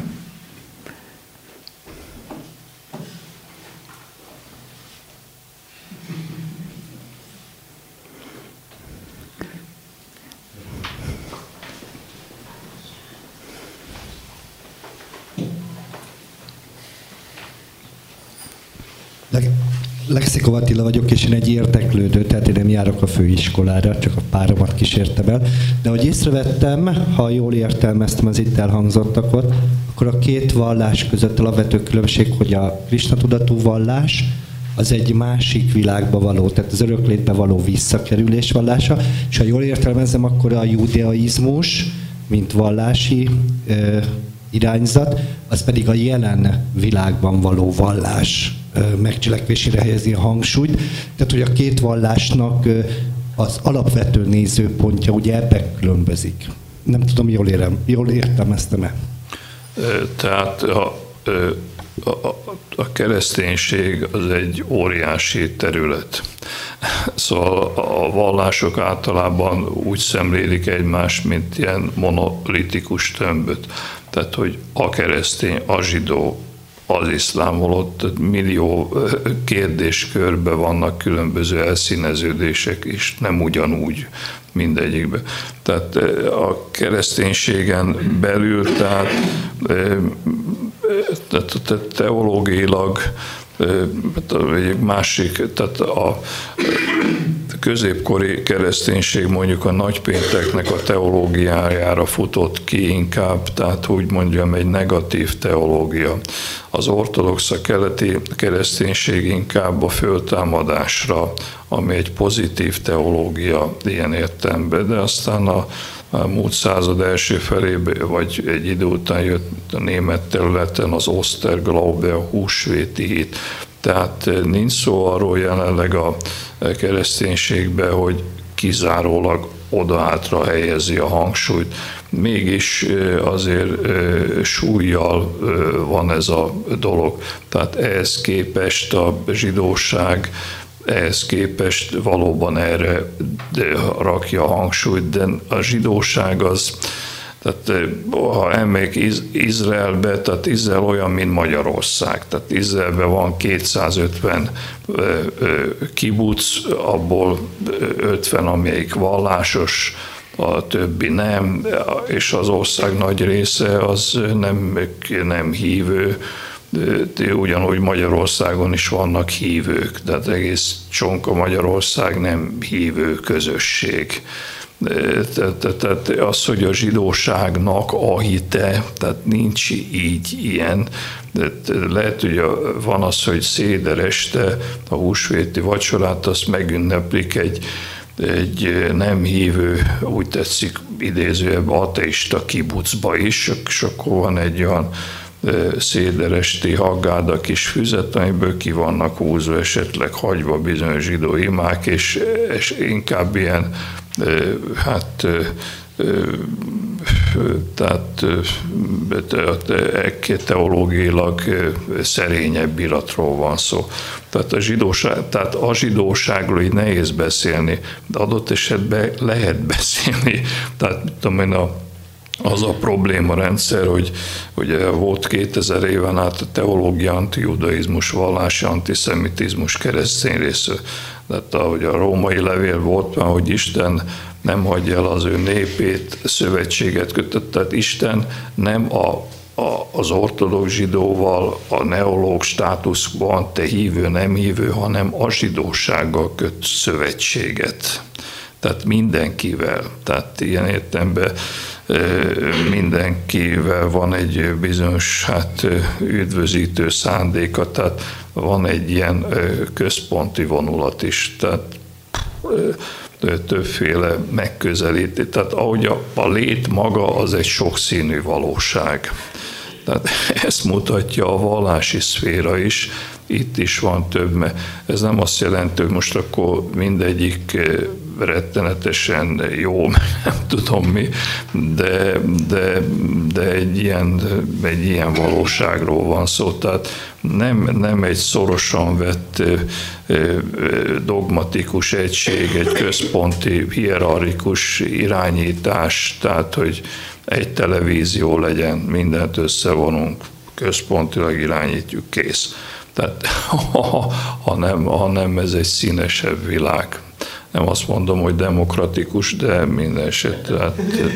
Lexikov Attila vagyok, és én egy érdeklődő, tehát én nem járok a főiskolára, csak a páromat kísértem el. De hogy észrevettem, ha jól értelmeztem az itt elhangzottakat, akkor a két vallás között alapvető különbség, hogy a Krisna tudatú vallás az egy másik világba való, tehát az öröklétbe való visszakerülés vallása, és ha jól értelmezem, akkor a judaizmus, mint vallási ö, irányzat, az pedig a jelen világban való vallás megcselekvésére helyezi a hangsúlyt. Tehát, hogy a két vallásnak az alapvető nézőpontja ugye ebben különbözik. Nem tudom, jól, érem, jól értelmeztem-e? Tehát a, a, a kereszténység az egy óriási terület. Szóval a vallások általában úgy szemlélik egymást, mint ilyen monolitikus tömböt. Tehát, hogy a keresztény, a zsidó, az iszlám, holott millió kérdéskörben vannak különböző elszíneződések, és nem ugyanúgy mindegyikben. Tehát a kereszténységen belül, tehát, tehát teológiailag egy másik, tehát a középkori kereszténység mondjuk a nagypénteknek a teológiájára futott ki inkább, tehát úgy mondjam, egy negatív teológia. Az ortodox, a keleti kereszténység inkább a föltámadásra, ami egy pozitív teológia ilyen értelemben, de aztán a a múlt század első felében, vagy egy idő után jött a német területen az Osterglaube, a húsvéti hit. Tehát nincs szó arról jelenleg a kereszténységben, hogy kizárólag oda-hátra helyezi a hangsúlyt. Mégis azért súllyal van ez a dolog. Tehát ehhez képest a zsidóság ehhez képest valóban erre rakja a hangsúlyt, de a zsidóság az, tehát ha elmegyek Izraelbe, tehát Izrael olyan, mint Magyarország. Tehát Izraelben van kétszázötven kibuc, abból ötven, amelyik vallásos, a többi nem, és az ország nagy része az nem, nem hívő, ugyanúgy Magyarországon is vannak hívők, tehát egész csonka Magyarország nem hívő közösség. Tehát az, hogy a zsidóságnak a hite, tehát nincs így ilyen. Lehet, hogy van az, hogy széder este a húsvéti vacsorát, azt megünneplik egy, egy nem hívő, úgy tetszik idézőjebb ateista kibucba is, és akkor van egy olyan széderesti haggáda kis füzet, amiből ki vannak húzva, esetleg hagyva bizonyos zsidó imák, és, és inkább ilyen hát tehát teológiailag szerényebb iratról van szó. Tehát a zsidóság, tehát a zsidóságról így nehéz beszélni, de adott esetben lehet beszélni. Tehát tudom én, a az a probléma rendszer, hogy ugye volt kétezer éven át a teológia, antijudaizmus, vallási antiszemitizmus, keresztény része. Tehát ahogy a római levél volt, hogy Isten nem hagyja el az ő népét, szövetséget kötött, tehát Isten nem a, a, az ortodox zsidóval, a neológ státuszban, te hívő, nem hívő, hanem a zsidósággal köt szövetséget. Tehát mindenkivel. Tehát ilyen értelemben mindenkivel van egy bizonyos hát, üdvözítő szándéka, tehát van egy ilyen központi vonulat is, tehát többféle megközelítés. Tehát ahogy a, a lét maga az egy sokszínű valóság. Tehát ezt mutatja a vallási szféra is, itt is van több, ez nem azt jelenti, hogy most akkor mindegyik rettenetesen jó, nem tudom mi, de, de, de egy, ilyen, egy ilyen valóságról van szó. Tehát nem, nem egy szorosan vett dogmatikus egység, egy központi hierarchikus irányítás, tehát hogy egy televízió legyen, mindent összevonunk, központilag irányítjuk, kész. Tehát ha, ha, nem, ha nem ez egy színesebb világ. Nem azt mondom, hogy demokratikus, de minden esetre.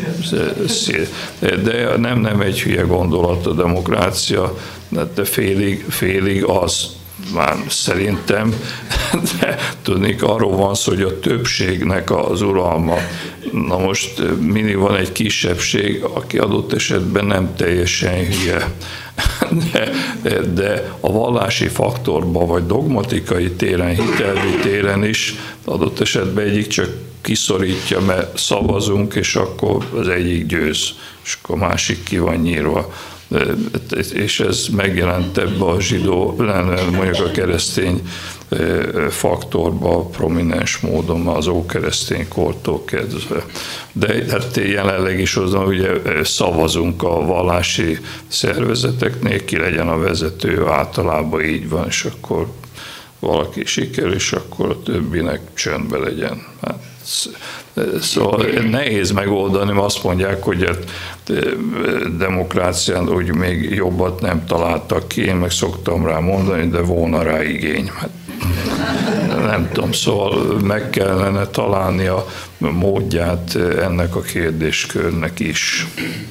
De nem, nem egy hülye gondolat a demokrácia, de félig, félig az már szerintem, de tudnék, arról van szó, hogy a többségnek az uralma. Na most mindig van egy kisebbség, aki adott esetben nem teljesen hülye. De, de a vallási faktorban, vagy dogmatikai téren, hitelvi téren is adott esetben egyik csak kiszorítja, mert szavazunk, és akkor az egyik győz, és akkor a másik ki van nyírva. És ez megjelent ebbe a zsidó, mondjuk a keresztény faktorba prominens módon az ókeresztény kortól kezdve. De hát jelenleg is azon, ugye szavazunk a vallási szervezeteknél, ki legyen a vezető, általában így van, és akkor valaki sikerül, és akkor a többinek csöndbe legyen. Hát, szóval nehéz megoldani, mert azt mondják, hogy a demokrácián úgy még jobbat nem találtak ki, én meg szoktam rá mondani, de volna rá igény. Hát, nem tudom, szóval meg kellene találni a módját ennek a kérdéskörnek is.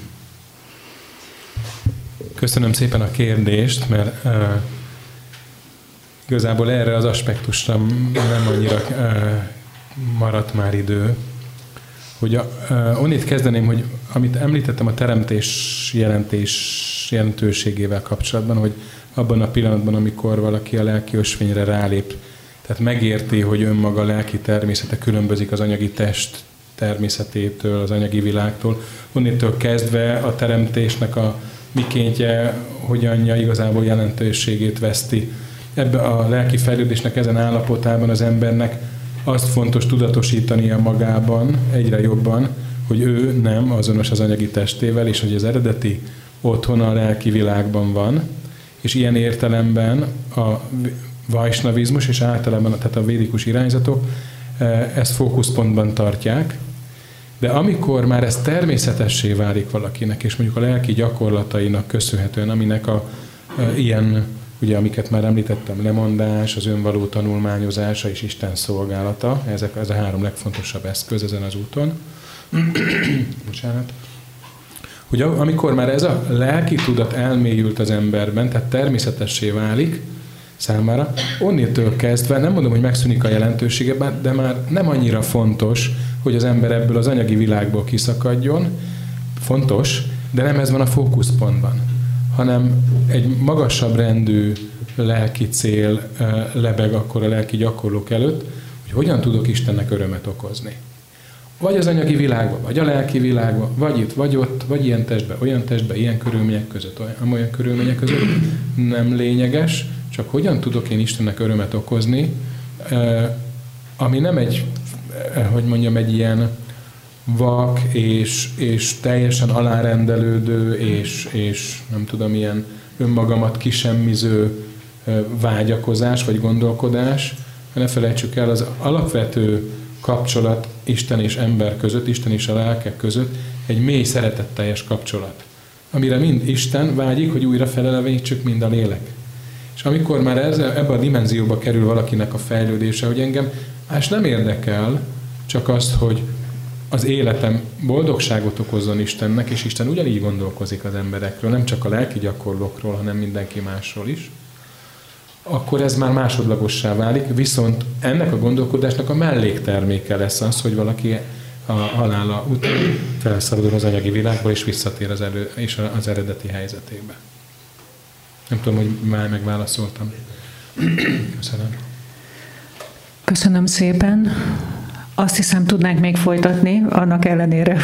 Köszönöm szépen a kérdést, mert uh, igazából erre az aspektusra nem annyira uh, maradt már idő. Hogy a, uh, onnét kezdeném, hogy amit említettem a teremtés jelentés jelentőségével kapcsolatban, hogy abban a pillanatban, amikor valaki a lelki ösvényre rálép, tehát megérti, hogy önmaga lelki természete különbözik az anyagi test természetétől, az anyagi világtól, onnétől kezdve a teremtésnek a mikéntje, hogyanja igazából jelentőségét veszti. Ebben a lelki fejlődésnek ezen állapotában az embernek azt fontos tudatosítania magában egyre jobban, hogy ő nem azonos az anyagi testével, és hogy az eredeti otthona a lelki világban van, és ilyen értelemben a vajsnavizmus és általában tehát a védikus irányzatok ezt fókuszpontban tartják, de amikor már ez természetessé válik valakinek, és mondjuk a lelki gyakorlatainak köszönhetően, aminek a, a ilyen, ugye amiket már említettem, lemondás, az önvaló tanulmányozása és Isten szolgálata, ezek az a három legfontosabb eszköz ezen az úton. Bocsánat. hogy amikor már ez a lelki tudat elmélyült az emberben, tehát természetessé válik számára, onnétől kezdve, nem mondom, hogy megszűnik a jelentősége, de már nem annyira fontos, hogy az ember ebből az anyagi világból kiszakadjon. Fontos, de nem ez van a fókuszpontban, hanem egy magasabb rendű lelki cél lebeg akkor a lelki gyakorlók előtt, hogy hogyan tudok Istennek örömet okozni. Vagy az anyagi világban, vagy a lelki világban, vagy itt, vagy ott, vagy ilyen testben, olyan testben, ilyen körülmények között, olyan, olyan körülmények között. Nem lényeges, csak hogyan tudok én Istennek örömet okozni, ami nem egy, hogy mondjam, egy ilyen vak és, és teljesen alárendelődő, és, és nem tudom, ilyen önmagamat kisemmiző vágyakozás vagy gondolkodás, ne felejtsük el, az alapvető kapcsolat Isten és ember között, Isten és a lelkek között egy mély szeretetteljes kapcsolat, amire mind Isten vágyik, hogy újra felelevenítsük, mind a lélek. És amikor már ez, ebbe a dimenzióba kerül valakinek a fejlődése, hogy engem más nem érdekel, csak azt, hogy az életem boldogságot okozzon Istennek, és Isten ugyanígy gondolkozik az emberekről, nem csak a lelki gyakorlókról, hanem mindenki másról is, akkor ez már másodlagossá válik, viszont ennek a gondolkodásnak a mellékterméke lesz az, hogy valaki a halála után felszabadul az anyagi világból, és visszatér az, elő, és az eredeti helyzetébe. Nem tudom, hogy már megválaszoltam. Köszönöm. Köszönöm szépen. Azt hiszem, tudnánk még folytatni, annak ellenére,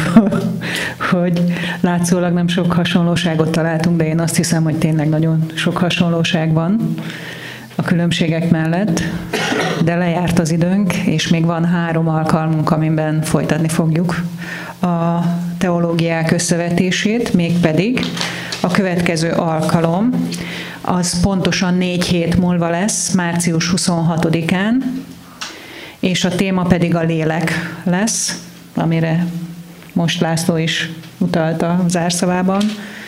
hogy látszólag nem sok hasonlóságot találtunk, de én azt hiszem, hogy tényleg nagyon sok hasonlóság van a különbségek mellett, de lejárt az időnk, és még van három alkalmunk, amiben folytatni fogjuk a teológiák összevetését, mégpedig a következő alkalom, az pontosan négy hét múlva lesz, március huszonhatodikán, és a téma pedig a lélek lesz, amire most László is utalta a zárszavában.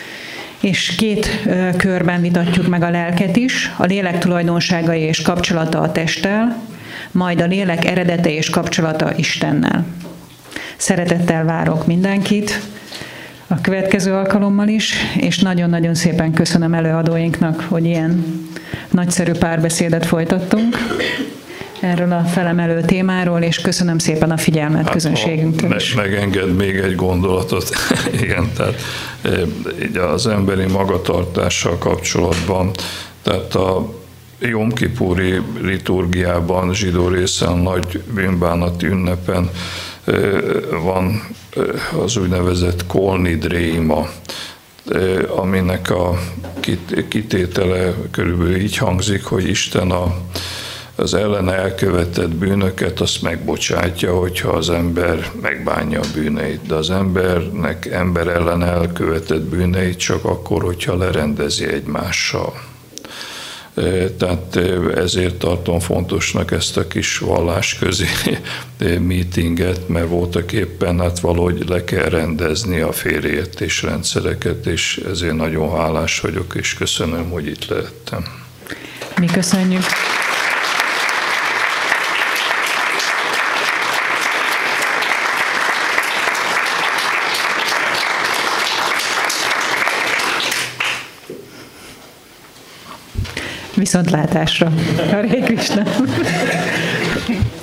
És két ö, körben vitatjuk meg a lelket is, a lélek tulajdonságai és kapcsolata a testtel, majd a lélek eredete és kapcsolata Istennel. Szeretettel várok mindenkit a következő alkalommal is, és nagyon-nagyon szépen köszönöm előadóinknak, hogy ilyen nagyszerű párbeszédet folytattunk erről a felemelő témáról, és köszönöm szépen a figyelmet hát, közönségünktől is. Me- megenged még egy gondolatot. Igen, tehát így az emberi magatartással kapcsolatban, tehát a Jom Kipuri liturgiában, zsidó részen, nagy bűnbánati ünnepen van az úgynevezett kolnidréma, aminek a kitétele körülbelül így hangzik, hogy Isten a az ellene elkövetett bűnöket azt megbocsátja, hogyha az ember megbánja a bűneit. De az embernek ember ellen elkövetett bűneit csak akkor, hogyha lerendezi egymással. Tehát ezért tartom fontosnak ezt a kis vallásközi meetinget, mert voltak éppen hát valahogy le kell rendezni a félreértés rendszereket, és ezért nagyon hálás vagyok, és köszönöm, hogy itt lehettem. Mi köszönjük. Viszontlátásra. Hare Krishna.